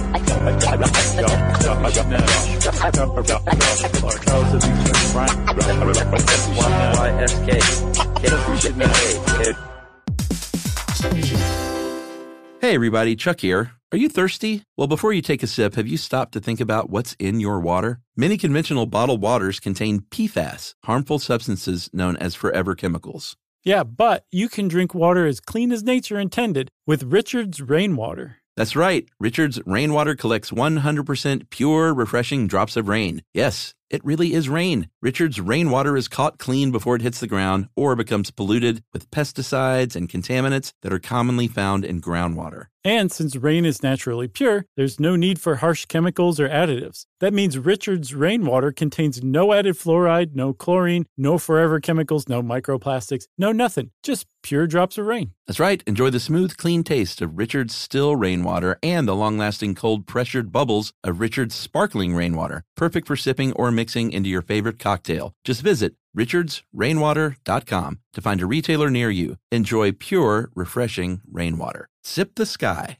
Hey everybody, Chuck here. Are you thirsty? Well, before you take a sip, have you stopped to think about what's in your water? Many conventional bottled waters contain P FAS, harmful substances known as forever chemicals. Yeah, but you can drink water as clean as nature intended with Richard's Rainwater. That's right. Richard's Rainwater collects one hundred percent pure, refreshing drops of rain. Yes, it really is rain. Richard's Rainwater is caught clean before it hits the ground or becomes polluted with pesticides and contaminants that are commonly found in groundwater. And since rain is naturally pure, there's no need for harsh chemicals or additives. That means Richard's Rainwater contains no added fluoride, no chlorine, no forever chemicals, no microplastics, no nothing. Just pure drops of rain. That's right. Enjoy the smooth, clean taste of Richard's still rainwater and the long-lasting cold pressured bubbles of Richard's sparkling rainwater. Perfect for sipping or mixing into your favorite cocktail. Just visit richards rainwater dot com to find a retailer near you. Enjoy pure, refreshing rainwater. Sip the sky.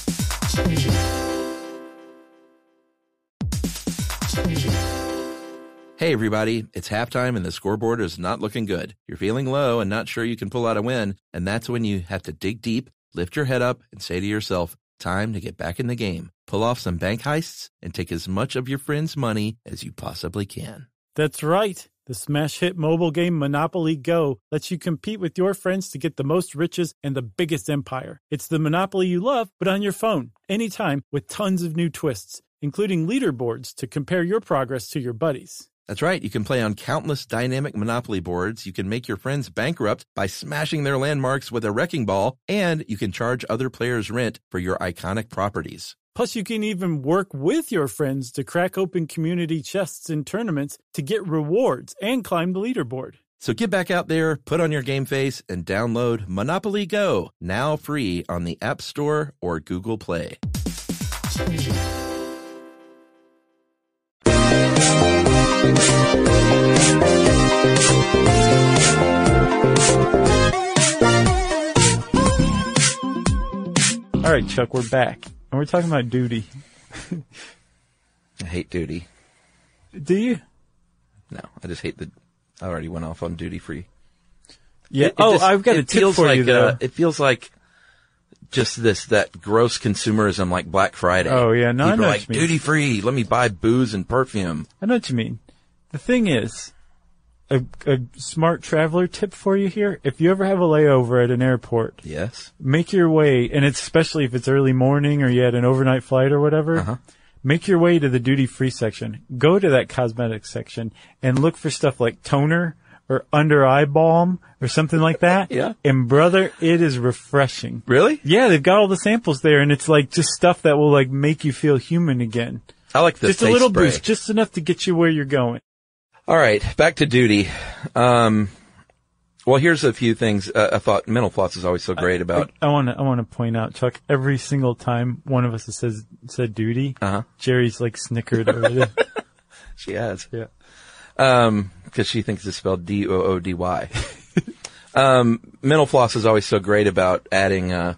Hey everybody, it's halftime and the scoreboard is not looking good. You're feeling low and not sure you can pull out a win, and that's when you have to dig deep, lift your head up, and say to yourself, time to get back in the game. Pull off some bank heists and take as much of your friends' money as you possibly can. That's right. The smash hit mobile game Monopoly Go lets you compete with your friends to get the most riches and the biggest empire. It's the Monopoly you love, but on your phone, anytime, with tons of new twists, including leaderboards to compare your progress to your buddies. That's right. You can play on countless dynamic Monopoly boards. You can make your friends bankrupt by smashing their landmarks with a wrecking ball, and you can charge other players rent for your iconic properties. Plus, you can even work with your friends to crack open community chests in tournaments to get rewards and climb the leaderboard. So get back out there, put on your game face, and download Monopoly Go, now free on the App Store or Google Play. All right, Chuck, we're back. And we're talking about duty. I hate duty. Do you? No, I just hate the... I already went off on duty free. Yeah. It, it oh, just, I've got a tip for like, you, though. Uh, it feels like just this, that gross consumerism like Black Friday. Oh, yeah. No, People I know are what like, you mean. duty free, let me buy booze and perfume. I know what you mean. The thing is, a, a smart traveler tip for you here, if you ever have a layover at an airport, Yes. make your way, and it's especially if it's early morning or you had an overnight flight or whatever, Uh-huh. make your way to the duty-free section. Go to that cosmetics section and look for stuff like toner or under-eye balm or something like that. Yeah. And brother, it is refreshing. Really? Yeah, they've got all the samples there, and it's like just stuff that will like make you feel human again. I like the Just a face little spray. boost, just enough to get you where you're going. All right, back to duty. Um, well, here's a few things. Uh, I thought Mental Floss is always so great about. I want to I want to point out, Chuck. Every single time one of us says said duty, Uh-huh. Jerry's like snickered over there. She has. Yeah. Um, cause she thinks it's spelled D O O D Y. um, Mental Floss is always so great about adding, uh,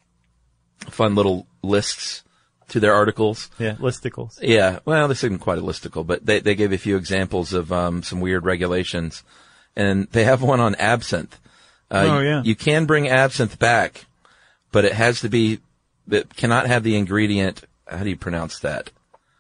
fun little lists to their articles. Yeah, listicles. Yeah, well, this isn't quite a listicle, but they, they gave a few examples of, um, some weird regulations. And they have one on absinthe. Uh, Oh, yeah. You can bring absinthe back, but it has to be, it cannot have the ingredient, how do you pronounce that?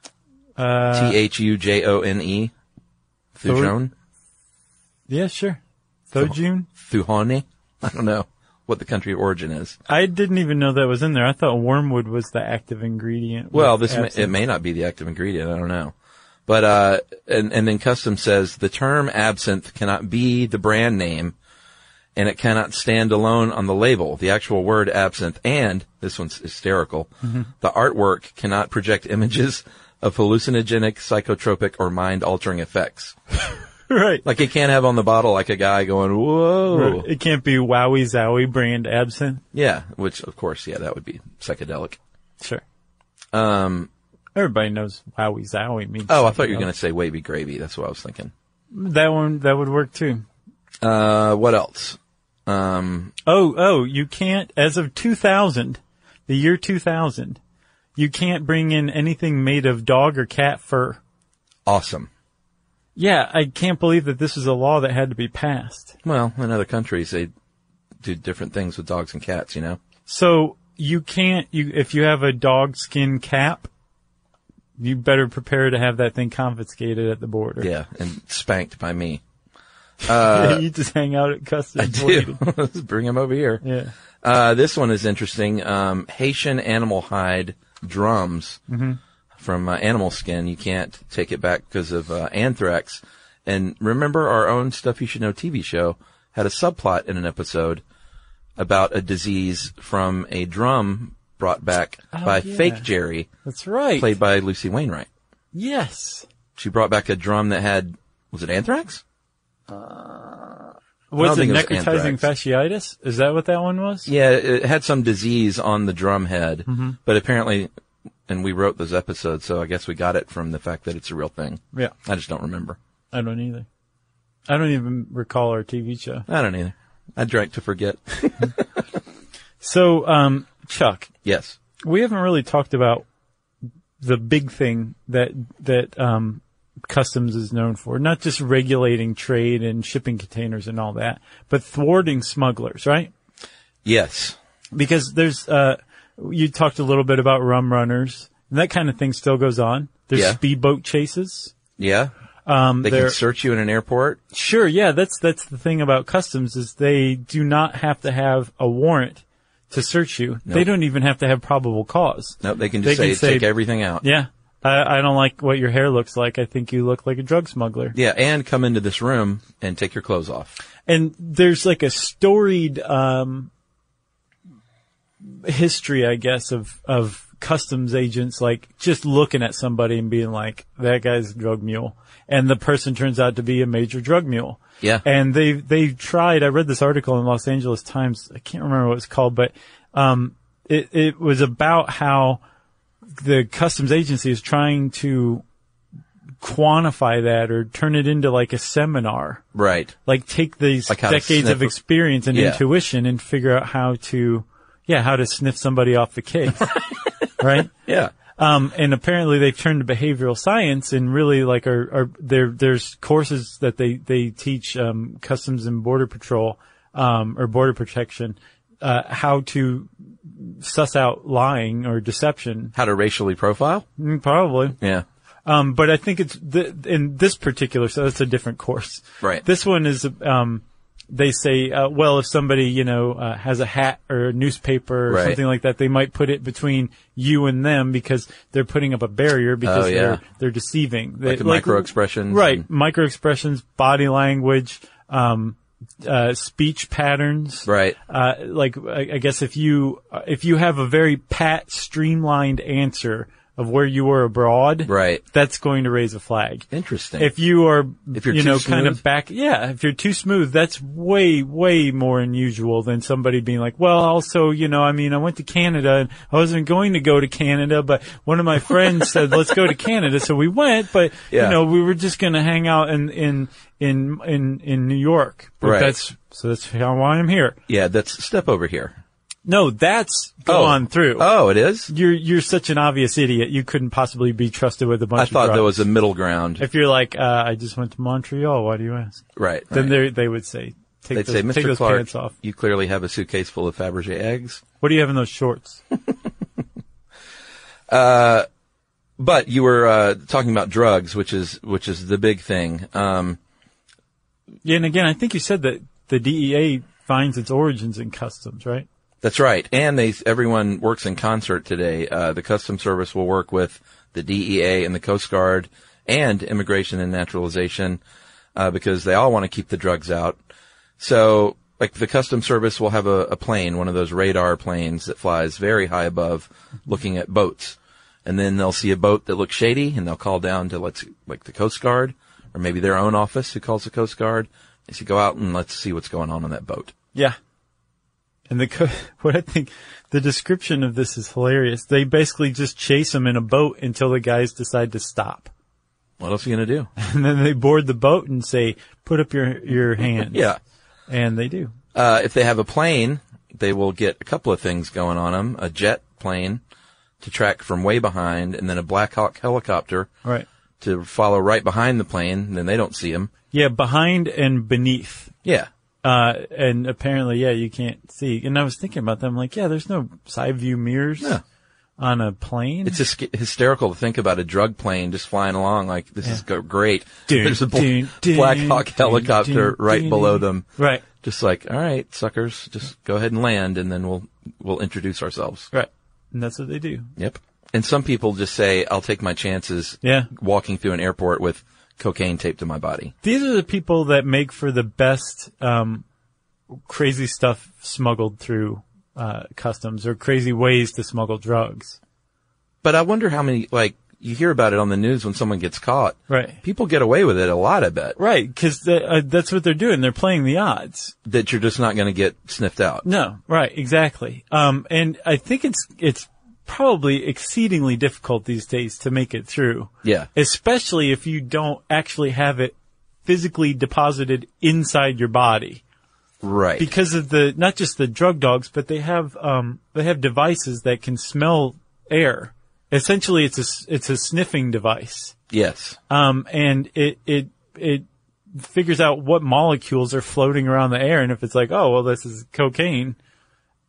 Uh, T H U J O N E? Thujone? yeah, sure. Thojune? Thujone? I don't know what the country of origin is. I didn't even know that was in there. I thought wormwood was the active ingredient. Well, with this may, absinthe. it may not be the active ingredient. I don't know. But, uh, and, and then Custom says the term absinthe cannot be the brand name and it cannot stand alone on the label. The actual word absinthe and, this one's hysterical, Mm-hmm. the artwork cannot project images of hallucinogenic, psychotropic, or mind-altering effects. Right. Like it can't have on the bottle like a guy going, whoa. Right. It can't be Wowie Zowie brand absinthe. Yeah, which of course, yeah, that would be psychedelic. Sure. Um, Everybody knows Wowie Zowie means. oh, I thought you were going to say wavy gravy. That's what I was thinking. That one, that would work too. Uh, what else? Um, Oh, oh, you can't, as of two thousand, the year two thousand, you can't bring in anything made of dog or cat fur. awesome. Yeah, I can't believe that this is a law that had to be passed. Well, in other countries, they do different things with dogs and cats, you know? So you can't, you, if you have a dog skin cap, you better prepare to have that thing confiscated at the border. Yeah, and spanked by me. Uh, you just hang out at I customs do. waiting. Let's bring him over here. Yeah. Uh, this one is interesting. Um, Haitian animal hide drums from uh, animal skin. You can't take it back because of uh, anthrax. And remember our own Stuff You Should Know T V show had a subplot in an episode about a disease from a drum brought back Oh, by yeah. Fake Jerry, That's right. played by Lucy Wainwright. Yes. She brought back a drum that had, was it anthrax? Was it think it was necrotizing anthrax. fasciitis? Is that what that one was? Yeah, it had some disease on the drum head, Mm-hmm. but apparently, and we wrote those episodes, so I guess we got it from the fact that it's a real thing. Yeah. I just don't remember. I don't either. I don't even recall our T V show. I don't either. I drank to forget. So, um, Chuck, Yes. we haven't really talked about the big thing that, that, um, customs is known for. Not just regulating trade and shipping containers and all that, but thwarting smugglers, right? Yes. Because there's, uh, you talked a little bit about rum runners, and that kind of thing still goes on. There's Yeah. speedboat chases. Yeah. Um, They can search you in an airport? Sure, yeah, that's that's the thing about customs is they do not have to have a warrant to search you. Nope. They don't even have to have probable cause. No, they can just They say, can say- take everything out. Yeah, I, I don't like what your hair looks like. I think you look like a drug smuggler. Yeah, and come into this room and take your clothes off. And there's like a storied um history, I guess, of of customs agents like just looking at somebody and being like, that guy's a drug mule. And the person turns out to be a major drug mule. Yeah. And they, they tried, I read this article in Los Angeles Times, I can't remember what it's called, but, um, it, it was about how the customs agency is trying to quantify that or turn it into like a seminar. Right. Like take these Like how to decades sniff of a- experience and Yeah. intuition and figure out how to, yeah, how to sniff somebody off the case. Right? Yeah. Um, and apparently they've turned to behavioral science and really like are, are there, there's courses that they, they teach, um, Customs and Border Patrol, um, or Border Protection, uh, how to suss out lying or deception. How to racially profile? Mm, Probably. Yeah. Um, but I think it's the, in this particular, so it's a different course. Right. This one is, um, they say, uh, well, if somebody, you know, uh, has a hat or a newspaper or Right. something like that, they might put it between you and them because they're putting up a barrier because Oh, yeah. they're, they're deceiving. They, Like the micro expressions. Right. and- Micro expressions, body language, um, uh, speech patterns. Right. Uh, like, I, I guess if you, uh, if you have a very pat, streamlined answer of where you were abroad, Right. that's going to raise a flag. Interesting. If you are, If you're you too know, kind smooth? of back, yeah, if you're too smooth, that's way, way more unusual than somebody being like, well, also, you know, I mean, I went to Canada and I wasn't going to go to Canada, but one of my friends said, let's go to Canada. So we went, but, Yeah. you know, we were just going to hang out in, in, in, in, in New York. But Right. that's, so that's how I'm here. yeah, that's step over here. No, that's gone through. Oh, it is? You're, you're such an obvious idiot. You couldn't possibly be trusted with a bunch I of thought drugs. there was a middle ground. If you're like, uh, I just went to Montreal, why do you ask? Right. Then right. they they would say, take They'd those, say, take Mister those Clark, pants off. you clearly have a suitcase full of Fabergé eggs. What do you have in those shorts? But you were uh, talking about drugs, which is which is the big thing. Um, Yeah, and again, I think you said that the D E A finds its origins in customs, right? That's right. And they, everyone works in concert today. Uh, the Customs Service will work with the D E A and the Coast Guard and Immigration and Naturalization, uh, because they all want to keep the drugs out. So, like, the Customs Service will have a, a plane, one of those radar planes that flies very high above, looking at boats. And then they'll see a boat that looks shady, and they'll call down to, let's, like, the Coast Guard, or maybe their own office who calls the Coast Guard. They say, go out and let's see what's going on on that boat. Yeah. And the co- what I think the description of this is hilarious. They basically just chase them in a boat until the guys decide to stop, What else are you going to do? and then they board the boat and say, "Put up your your hands." Yeah. and they do. Uh, if they have a plane, they will get a couple of things going on them. A jet plane to track from way behind, and then a Black Hawk helicopter Right. to follow right behind the plane, and then they don't see them. Yeah, behind and beneath. Yeah. Uh, and apparently, yeah, you can't see. And I was thinking about that. I'm like, yeah, there's no side view mirrors No. on a plane. It's just hysterical to think about a drug plane just flying along like, this is go- great. Dun, There's a bl- dun, dun, Black Hawk dun, helicopter dun, right dun. below them. Right, Just like, all right, suckers, just go ahead and land, and then we'll we'll introduce ourselves. right. And that's what they do. Yep. And some people just say, I'll take my chances Yeah. walking through an airport with cocaine taped to my body. These are the people that make for the best um, crazy stuff smuggled through uh, customs or crazy ways to smuggle drugs. But I wonder how many, like, you hear about it on the news when someone gets caught. Right. People get away with it a lot, I bet. Right, because uh, that's what they're doing. They're playing the odds. That you're just not going to get sniffed out. No, right, exactly. Um, and I think it's it's probably exceedingly difficult these days to make it through. Yeah. Especially if you don't actually have it physically deposited inside your body. Right. Because of the, not just the drug dogs, but they have, um, they have devices that can smell air. Essentially, it's a, it's a sniffing device. Yes. Um, and it, it, it figures out what molecules are floating around the air. And if it's like, oh, well, this is cocaine,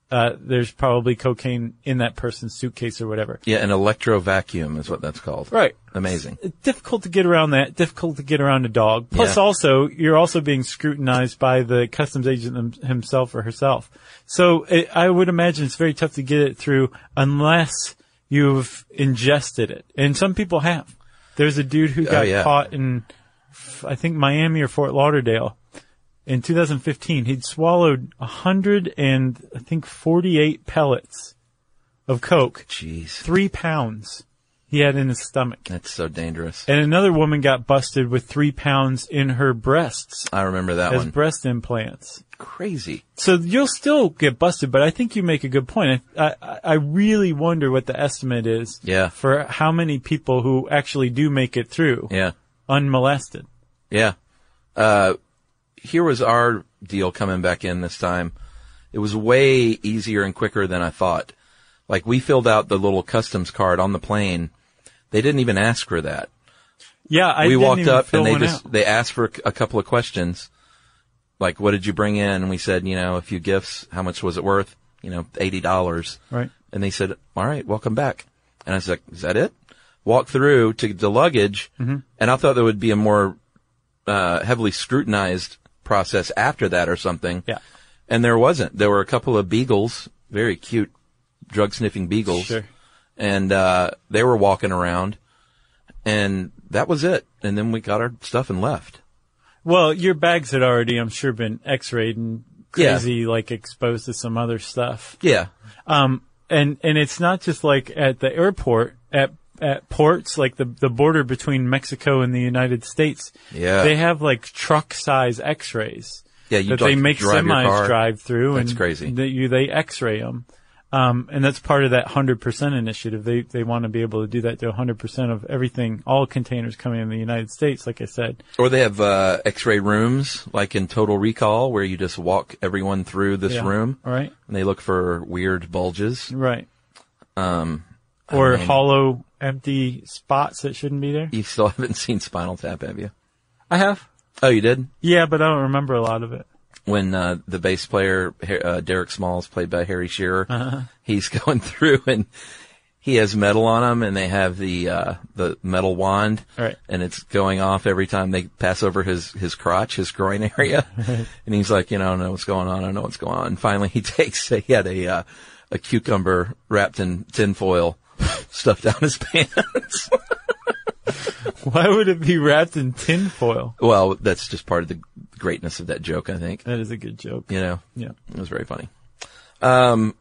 uh, there's probably cocaine in that person's suitcase or whatever. Yeah, an electrovacuum is what that's called. Right. Amazing. It's difficult to get around that, difficult to get around a dog. Plus Yeah. also, you're also being scrutinized by the customs agent them- himself or herself. So it, I would imagine it's very tough to get it through unless you've ingested it. And some people have. There's a dude who got Oh, yeah. caught in, I think, Miami or Fort Lauderdale. In two thousand fifteen, he'd swallowed a hundred and I think forty-eight pellets of coke. Jeez. Three pounds he had in his stomach. That's so dangerous. And another woman got busted with three pounds in her breasts I remember that as one. breast implants. Crazy. So you'll still get busted, but I think you make a good point. I, I, I really wonder what the estimate is Yeah. for how many people who actually do make it through Yeah. unmolested. Yeah. Uh, here was our deal coming back in this time. It was way easier and quicker than I thought. Like, we filled out the little customs card on the plane. They didn't even ask for that. Yeah, I we didn't walked even up fill and they one just, out. they asked for a couple of questions. Like, what did you bring in? And we said, you know, a few gifts. How much was it worth? You know, eighty dollars. Right. And they said, all right, welcome back. And I was like, is that it? Walked through to the luggage. Mm-hmm. And I thought there would be a more, uh, heavily scrutinized process after that or something. Yeah. And there wasn't. There were a couple of beagles, very cute drug sniffing beagles. Sure. And, uh, they were walking around and that was it. And then we got our stuff and left. Well, your bags had already, I'm sure, been x-rayed and crazy, like exposed to some other stuff. Yeah. Um, and, and it's not just like at the airport, at, at ports, like the, the border between Mexico and the United States. Yeah. They have like truck size x-rays. Yeah, you that like they make drive your semis car. drive through. That's and crazy. They, you, they x-ray them. Um, and that's part of that one hundred percent initiative. They, they want to be able to do that to one hundred percent of everything, all containers coming in the United States, like I said. Or they have, uh, x-ray rooms, like in Total Recall, where you just walk everyone through this Yeah. room. Right. And they look for weird bulges. Right. Um, Or I mean, hollow, empty spots that shouldn't be there. you still haven't seen Spinal Tap, have you? I have. Oh, you did? Yeah, but I don't remember a lot of it. When, uh, the bass player, uh, Derek Smalls, played by Harry Shearer, Uh-huh. he's going through and he has metal on him and they have the, uh, the metal wand. Right. And it's going off every time they pass over his, his crotch, his groin area. And he's like, you know, I don't know what's going on. I don't know what's going on. And finally he takes, he had a, uh, a cucumber wrapped in tinfoil stuffed down his pants. Why would it be wrapped in tinfoil? Well, that's just part of the greatness of that joke, I think. That is a good joke. You know? Yeah. It was very funny. Um,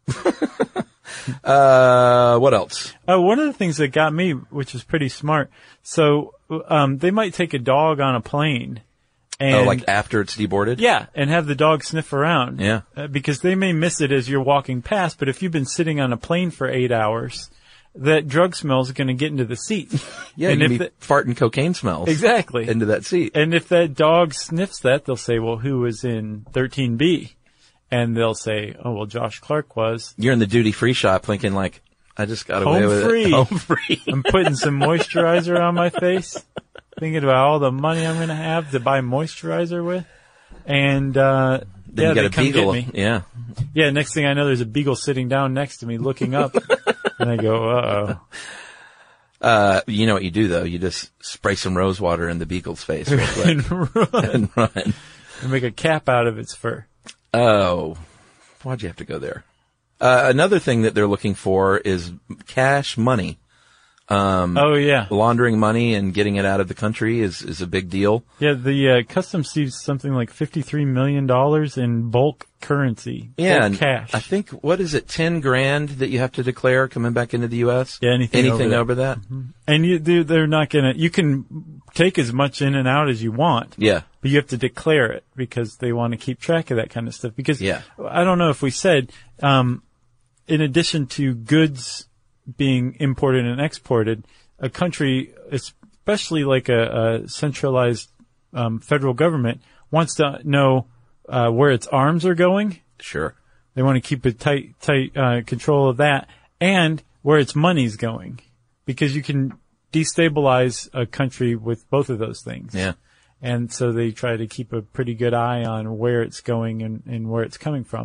uh, what else? Uh, one of the things that got me, which is pretty smart, so um, they might take a dog on a plane, and oh, like after it's deboarded? yeah, and have the dog sniff around. Yeah. Uh, because they may miss it as you're walking past, but if you've been sitting on a plane for eight hours, that drug smell is going to get into the seat. Yeah, and you if be the, farting cocaine smells. exactly. Into that seat. And if that dog sniffs that, they'll say, well, who was in thirteen B? And they'll say, oh, well, Josh Clark was. You're in the duty-free shop thinking like, I just got away Home with free. it. Home free. I'm putting some moisturizer on my face, thinking about all the money I'm going to have to buy moisturizer with. And, uh, Then yeah, you they got a come beagle. get me. Yeah. Yeah, next thing I know, there's a beagle sitting down next to me looking up. And I go, uh-oh. Uh, you know what you do though? You just spray some rose water in the beagle's face real quick And run. and run. And make a cap out of its fur. Oh, why'd you have to go there? Uh, another thing that they're looking for is cash money. Um, Oh, yeah. laundering money and getting it out of the country is, is a big deal. Yeah, the uh, customs seized something like fifty-three million dollars in bulk currency. Yeah, bulk and cash. I think, what is it, ten grand that you have to declare coming back into the U S? Yeah, anything Anything over over that? And you, they- they're not gonna, you can take as much in and out as you want. Yeah. But you have to declare it because they want to keep track of that kind of stuff. Because Yeah. I don't know if we said, um, in addition to goods being imported and exported, a country, especially like a, a centralized um, federal government, wants to know uh, where its arms are going. Sure. They want to keep a tight, tight uh, control of that, and where its money's going, because you can destabilize a country with both of those things. Yeah. And so they try to keep a pretty good eye on where it's going and, and where it's coming from.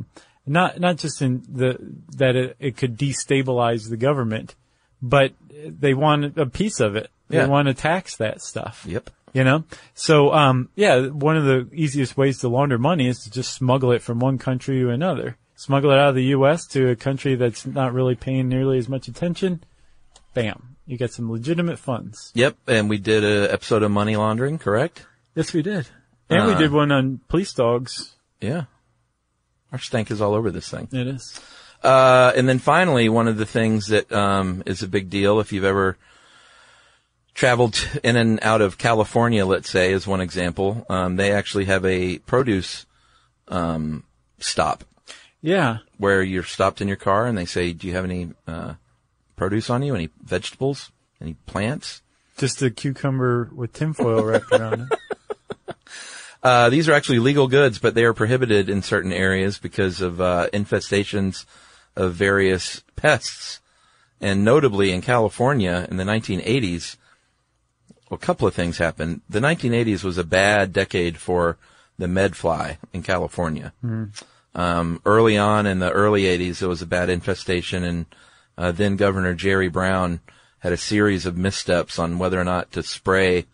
Not not just in the that it, it could destabilize the government, but they want a piece of it. They Yeah. want to tax that stuff. Yep. You know? So, um, yeah, one of the easiest ways to launder money is to just smuggle it from one country to another. Smuggle it out of the U S to a country that's not really paying nearly as much attention. Bam. You get some legitimate funds. Yep. And we did an episode of money laundering, correct? Yes, we did. And we Uh, did one on police dogs. Yeah. Our stank is all over this thing. It is. Uh, and then finally, one of the things that, um, is a big deal if you've ever traveled in and out of California, let's say, is one example. Um, they actually have a produce, um, stop Yeah. where you're stopped in your car and they say, do you have any, uh, produce on you? Any vegetables? Any plants? Just a cucumber with tinfoil wrapped around it. Uh, these are actually legal goods, but they are prohibited in certain areas because of, uh, infestations of various pests. And notably in California in the nineteen eighties, well, a couple of things happened. The nineteen eighties was a bad decade for the medfly in California. Mm. Um, early on in the early eighties, there was a bad infestation, and uh, then Governor Jerry Brown had a series of missteps on whether or not to spray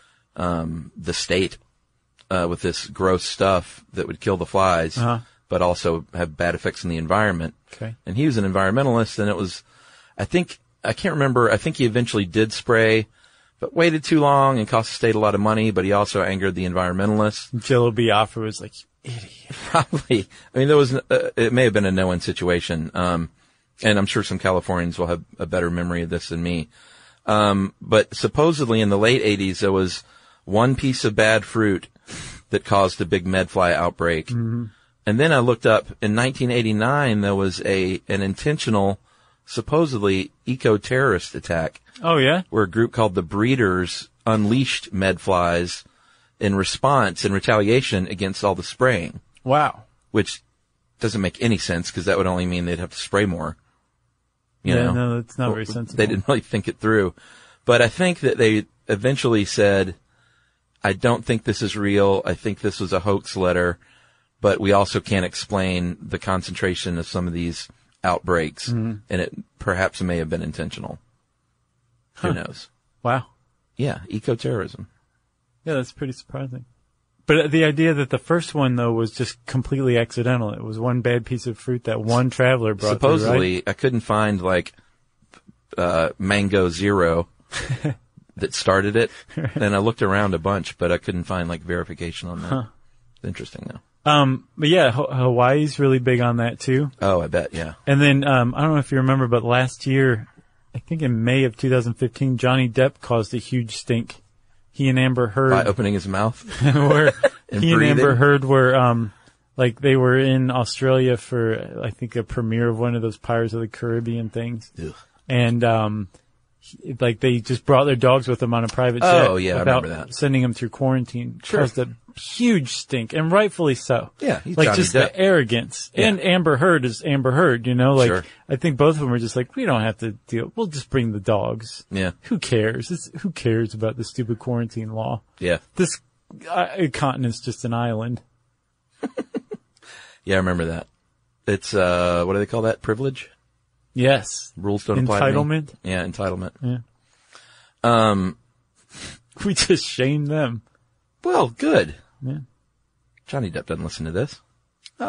um, the state uh, with this gross stuff that would kill the flies, Uh-huh. but also have bad effects on the environment. Okay. And he was an environmentalist, and it was, I think, I can't remember, I think he eventually did spray, but waited too long and cost the state a lot of money, but he also angered the environmentalists. Jello Biafra was like, idiot. Probably. I mean, there was, uh, it may have been a no-win situation. Um, and I'm sure some Californians will have a better memory of this than me. Um, but supposedly in the late eighties, there was one piece of bad fruit that caused a big medfly outbreak. Mm-hmm. And then I looked up in nineteen eighty-nine, there was a, an intentional, supposedly eco-terrorist attack. Oh, yeah? Where a group called the Breeders unleashed medflies in response, in retaliation against all the spraying. Wow. Which doesn't make any sense because that would only mean they'd have to spray more. You yeah, know? no, that's not very sensible. They didn't really think it through. But I think that they eventually said, I don't think this is real. I think this was a hoax letter, but we also can't explain the concentration of some of these outbreaks. Mm-hmm. And it perhaps may have been intentional. Who Huh. knows? Wow. Yeah, eco-terrorism. Yeah, that's pretty surprising. But the idea that the first one, though, was just completely accidental. It was one bad piece of fruit that one traveler brought Supposedly, through, right? I couldn't find, like, uh, Mango Zero that started it. And I looked around a bunch, but I couldn't find, like, verification on that. Huh. Interesting, though. Um, but yeah, Ho- Hawaii's really big on that, too. Oh, I bet, yeah. And then, um, I don't know if you remember, but last year, I think in May of two thousand fifteen, Johnny Depp caused a huge stink. He and Amber Heard. By opening his mouth? were, and he breathing? and Amber Heard were, um, like they were in Australia for, I think, a premiere of one of those Pirates of the Caribbean things. Ugh. And, um, he, like they just brought their dogs with them on a private jet. Oh, yeah, I without remember that. sending them through quarantine. Sure. Caused a huge stink, and rightfully so. Yeah, he's like Johnny just Depp. the arrogance. Yeah. And Amber Heard is Amber Heard, you know, like Sure. I think both of them were just like, we don't have to deal. We'll just bring the dogs. Yeah. Who cares? It's, who cares about the stupid quarantine law? Yeah. This uh, continent's just an island. Yeah, I remember that. It's, uh, what do they call that? Privilege? Yes. Rules don't apply to me? Entitlement. Yeah, entitlement. Yeah. Um, We just shame them. well, good. Yeah. Johnny Depp doesn't listen to this. Uh,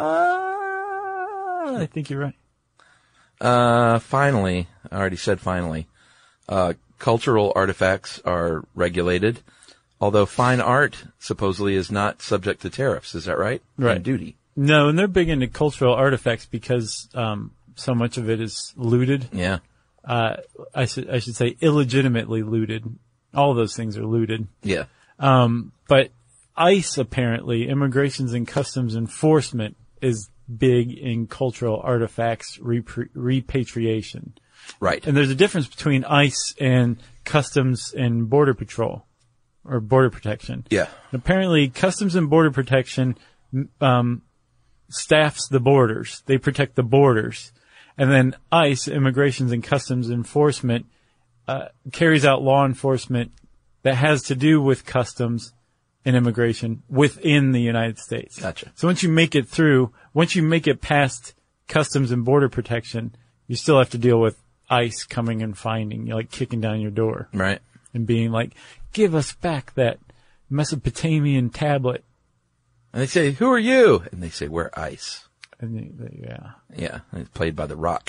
I think you're right. Uh, finally, I already said finally, uh, cultural artifacts are regulated, although fine art supposedly is not subject to tariffs. Is that right? Right. And duty. No, and they're big into cultural artifacts because um so much of it is looted. Yeah. Uh, I should I should say illegitimately looted. All of those things are looted. Yeah. Um, but ICE apparently, Immigrations and Customs Enforcement, is big in cultural artifacts repri- repatriation. Right. And there's a difference between ICE and Customs and Border Patrol, or Border Protection. Yeah. And apparently, Customs and Border Protection um, staffs the borders. They protect the borders. And then ICE, Immigrations and Customs Enforcement, uh, carries out law enforcement that has to do with customs and immigration within the United States. Gotcha. So once you make it through, once you make it past Customs and Border Protection, you still have to deal with ICE coming and finding you, like kicking down your door. Right. And being like, give us back that Mesopotamian tablet. And they say, who are you? And they say, we're ICE. And they, they, yeah. Yeah. And it's played by The Rock.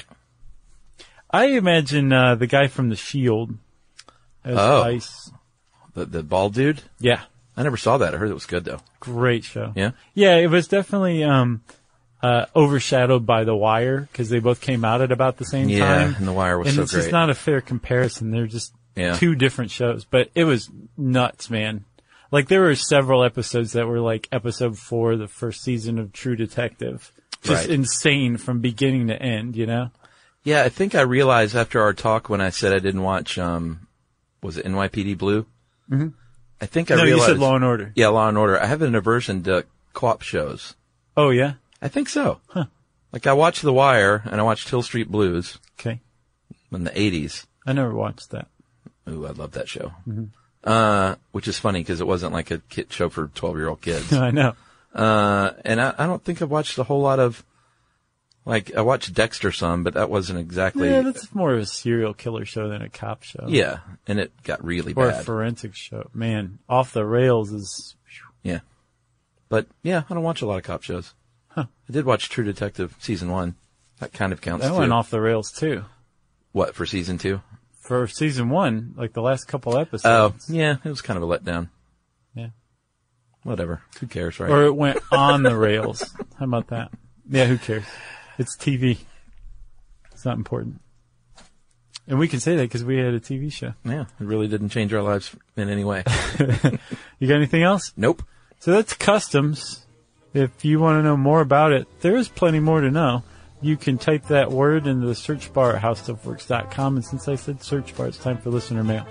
I imagine uh, the guy from The Shield as Oh. ICE. The, the bald dude? Yeah. I never saw that. I heard it was good, though. Great show. Yeah? Yeah, it was definitely um, uh, overshadowed by The Wire because they both came out at about the same Yeah, time. and The Wire was and so it's great. just not a fair comparison. They're just Yeah. two different shows. But it was nuts, man. Like, there were several episodes that were like episode four, the first season of True Detective. Just Right. insane from beginning to end, you know? Yeah, I think I realized after our talk when I said I didn't watch, um, was it N Y P D Blue? Mm-hmm. I think I no, realized. you said Law and Order. Yeah, Law and Order. I have an aversion to co-op shows. Oh, yeah? I think so. Huh. Like I watched The Wire and I watched Hill Street Blues Okay. in the eighties. I never watched that. Ooh, I love that show. Mm-hmm. Uh, which is funny because it wasn't like a kid show for twelve-year-old kids. I know. Uh, and I, I don't think I've watched a whole lot of, like, I watched Dexter some, but that wasn't exactly. Yeah, that's more of a serial killer show than a cop show. Yeah, and it got really Or bad. a forensic show. Man, Off the Rails is... Yeah. But, yeah, I don't watch a lot of cop shows. Huh. I did watch True Detective season one. That kind of counts, That too. went off the rails, too. What, for season two? For season one, like the last couple Oh, episodes. yeah, it was kind of a letdown. Yeah. Whatever. Who cares, right? Or it went on the rails. How about that? Yeah, who cares? It's T V. It's not important. And we can say that because we had a T V show. Yeah, it really didn't change our lives in any way. You got anything else? Nope. So that's customs. If you want to know more about it, there is plenty more to know. You can type that word into the search bar at how stuff works dot com. And since I said search bar, it's time for listener mail.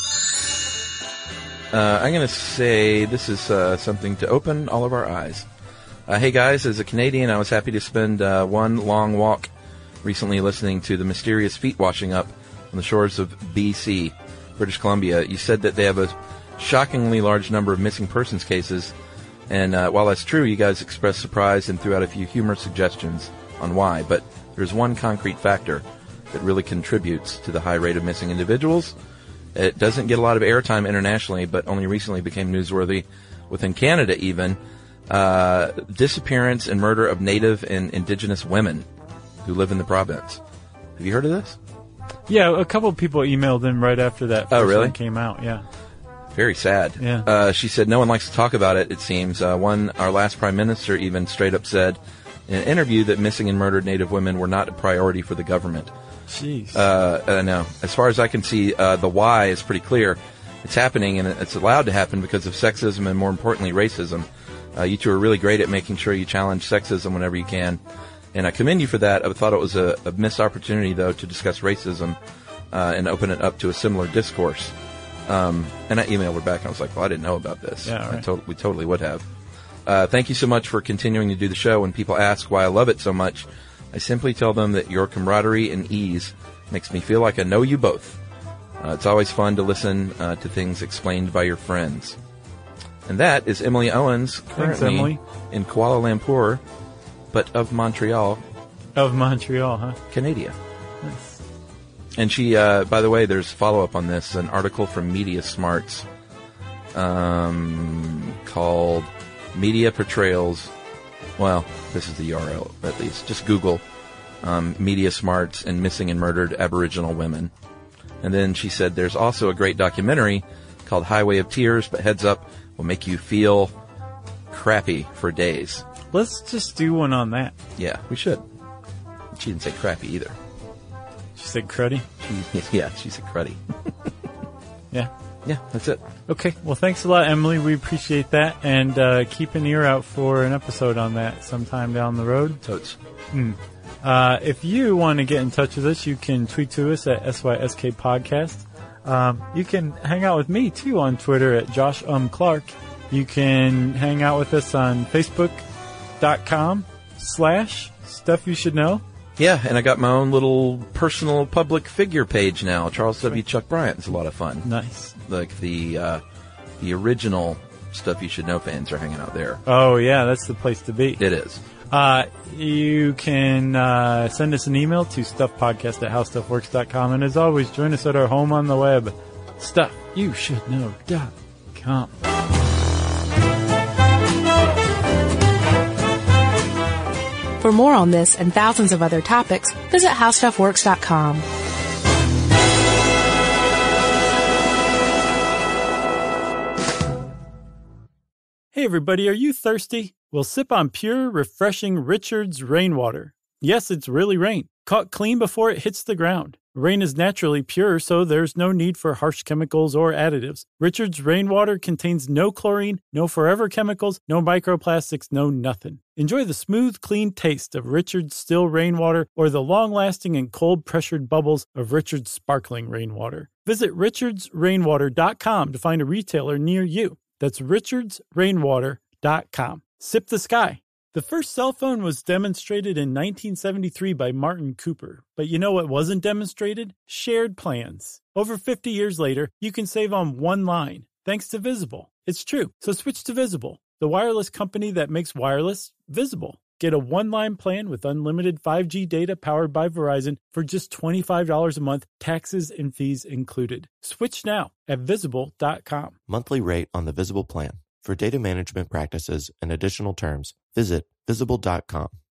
Uh, I'm going to say this is uh, something to open all of our eyes. Uh, hey guys, as a Canadian, I was happy to spend uh, one long walk recently listening to the mysterious feet washing up on the shores of B C, British Columbia. You said that they have a shockingly large number of missing persons cases, and uh, while that's true, you guys expressed surprise and threw out a few humorous suggestions on why, but there's one concrete factor that really contributes to the high rate of missing individuals. It doesn't get a lot of airtime internationally, but only recently became newsworthy within Canada even. Uh, disappearance and murder of Native and Indigenous women who live in the province. Have you heard of this? Yeah, a couple of people emailed in right after that first Oh, really? one came out. Yeah. Very sad. Yeah. Uh, she said no one likes to talk about it, it seems. Uh, one, our last prime minister even straight up said in an interview that missing and murdered Native women were not a priority for the government. Jeez. Uh, I know. As far as I can see, uh, the why is pretty clear. It's happening, and it's allowed to happen because of sexism and, more importantly, racism. Uh, you two are really great at making sure you challenge sexism whenever you can, and I commend you for that. I thought it was a, a missed opportunity, though, to discuss racism uh, and open it up to a similar discourse. Um, and I emailed her back, and I was like, well, I didn't know about this. Yeah, right. I to- we totally would have. Uh, thank you so much for continuing to do the show. When people ask why I love it so much, I simply tell them that your camaraderie and ease makes me feel like I know you both. Uh, it's always fun to listen uh, to things explained by your friends. And that is Emily Owens, currently Thanks, Emily. in Kuala Lumpur, but of Montreal, Of Montreal, huh? Canada. Nice. And she, uh, by the way, there's follow-up on this, an article from Media Smarts um, called Media Portrayals. Well, this is the U R L, at least. Just Google um, Media Smarts and Missing and Murdered Aboriginal Women. And then she said there's also a great documentary called Highway of Tears, but heads up, will make you feel crappy for days. Let's just do one on that. Yeah, we should. She didn't say crappy either. She said cruddy. She, yeah, she said cruddy. Yeah. Yeah, that's it. Okay. Well, thanks a lot, Emily. We appreciate that. And uh, keep an ear out for an episode on that sometime down the road. Totes. Uh, if you want to get in touch with us, you can tweet to us at S Y S K Podcast. Um, you can hang out with me, too, on Twitter at Josh Um Clark. You can hang out with us on Facebook.com slash Stuff You Should Know. Yeah, and I got my own little personal public figure page now. Charles W. Chuck Bryant. It's a lot of fun. Nice. Like the uh, the original Stuff You Should Know fans are hanging out there. Oh, yeah, that's the place to be. It is. Uh, you can uh, send us an email to stuffpodcast at howstuffworks dot com. And as always, join us at our home on the web, stuff you should know dot com. For more on this and thousands of other topics, visit how stuff works dot com. Hey everybody, are you thirsty? Well, sip on pure, refreshing Richard's Rainwater. Yes, it's really rain, caught clean before it hits the ground. Rain is naturally pure, so there's no need for harsh chemicals or additives. Richard's Rainwater contains no chlorine, no forever chemicals, no microplastics, no nothing. Enjoy the smooth, clean taste of Richard's still rainwater or the long-lasting and cold-pressured bubbles of Richard's sparkling rainwater. Visit richards rainwater dot com to find a retailer near you. That's richards rainwater dot com. Sip the sky. The first cell phone was demonstrated in nineteen seventy-three by Martin Cooper. But you know what wasn't demonstrated? Shared plans. Over fifty years later, you can save on one line, thanks to Visible. It's true, so switch to Visible, the wireless company that makes wireless visible. Get a one-line plan with unlimited five G data powered by Verizon for just twenty-five dollars a month, taxes and fees included. Switch now at visible dot com. Monthly rate on the Visible plan. For data management practices and additional terms, visit visible dot com.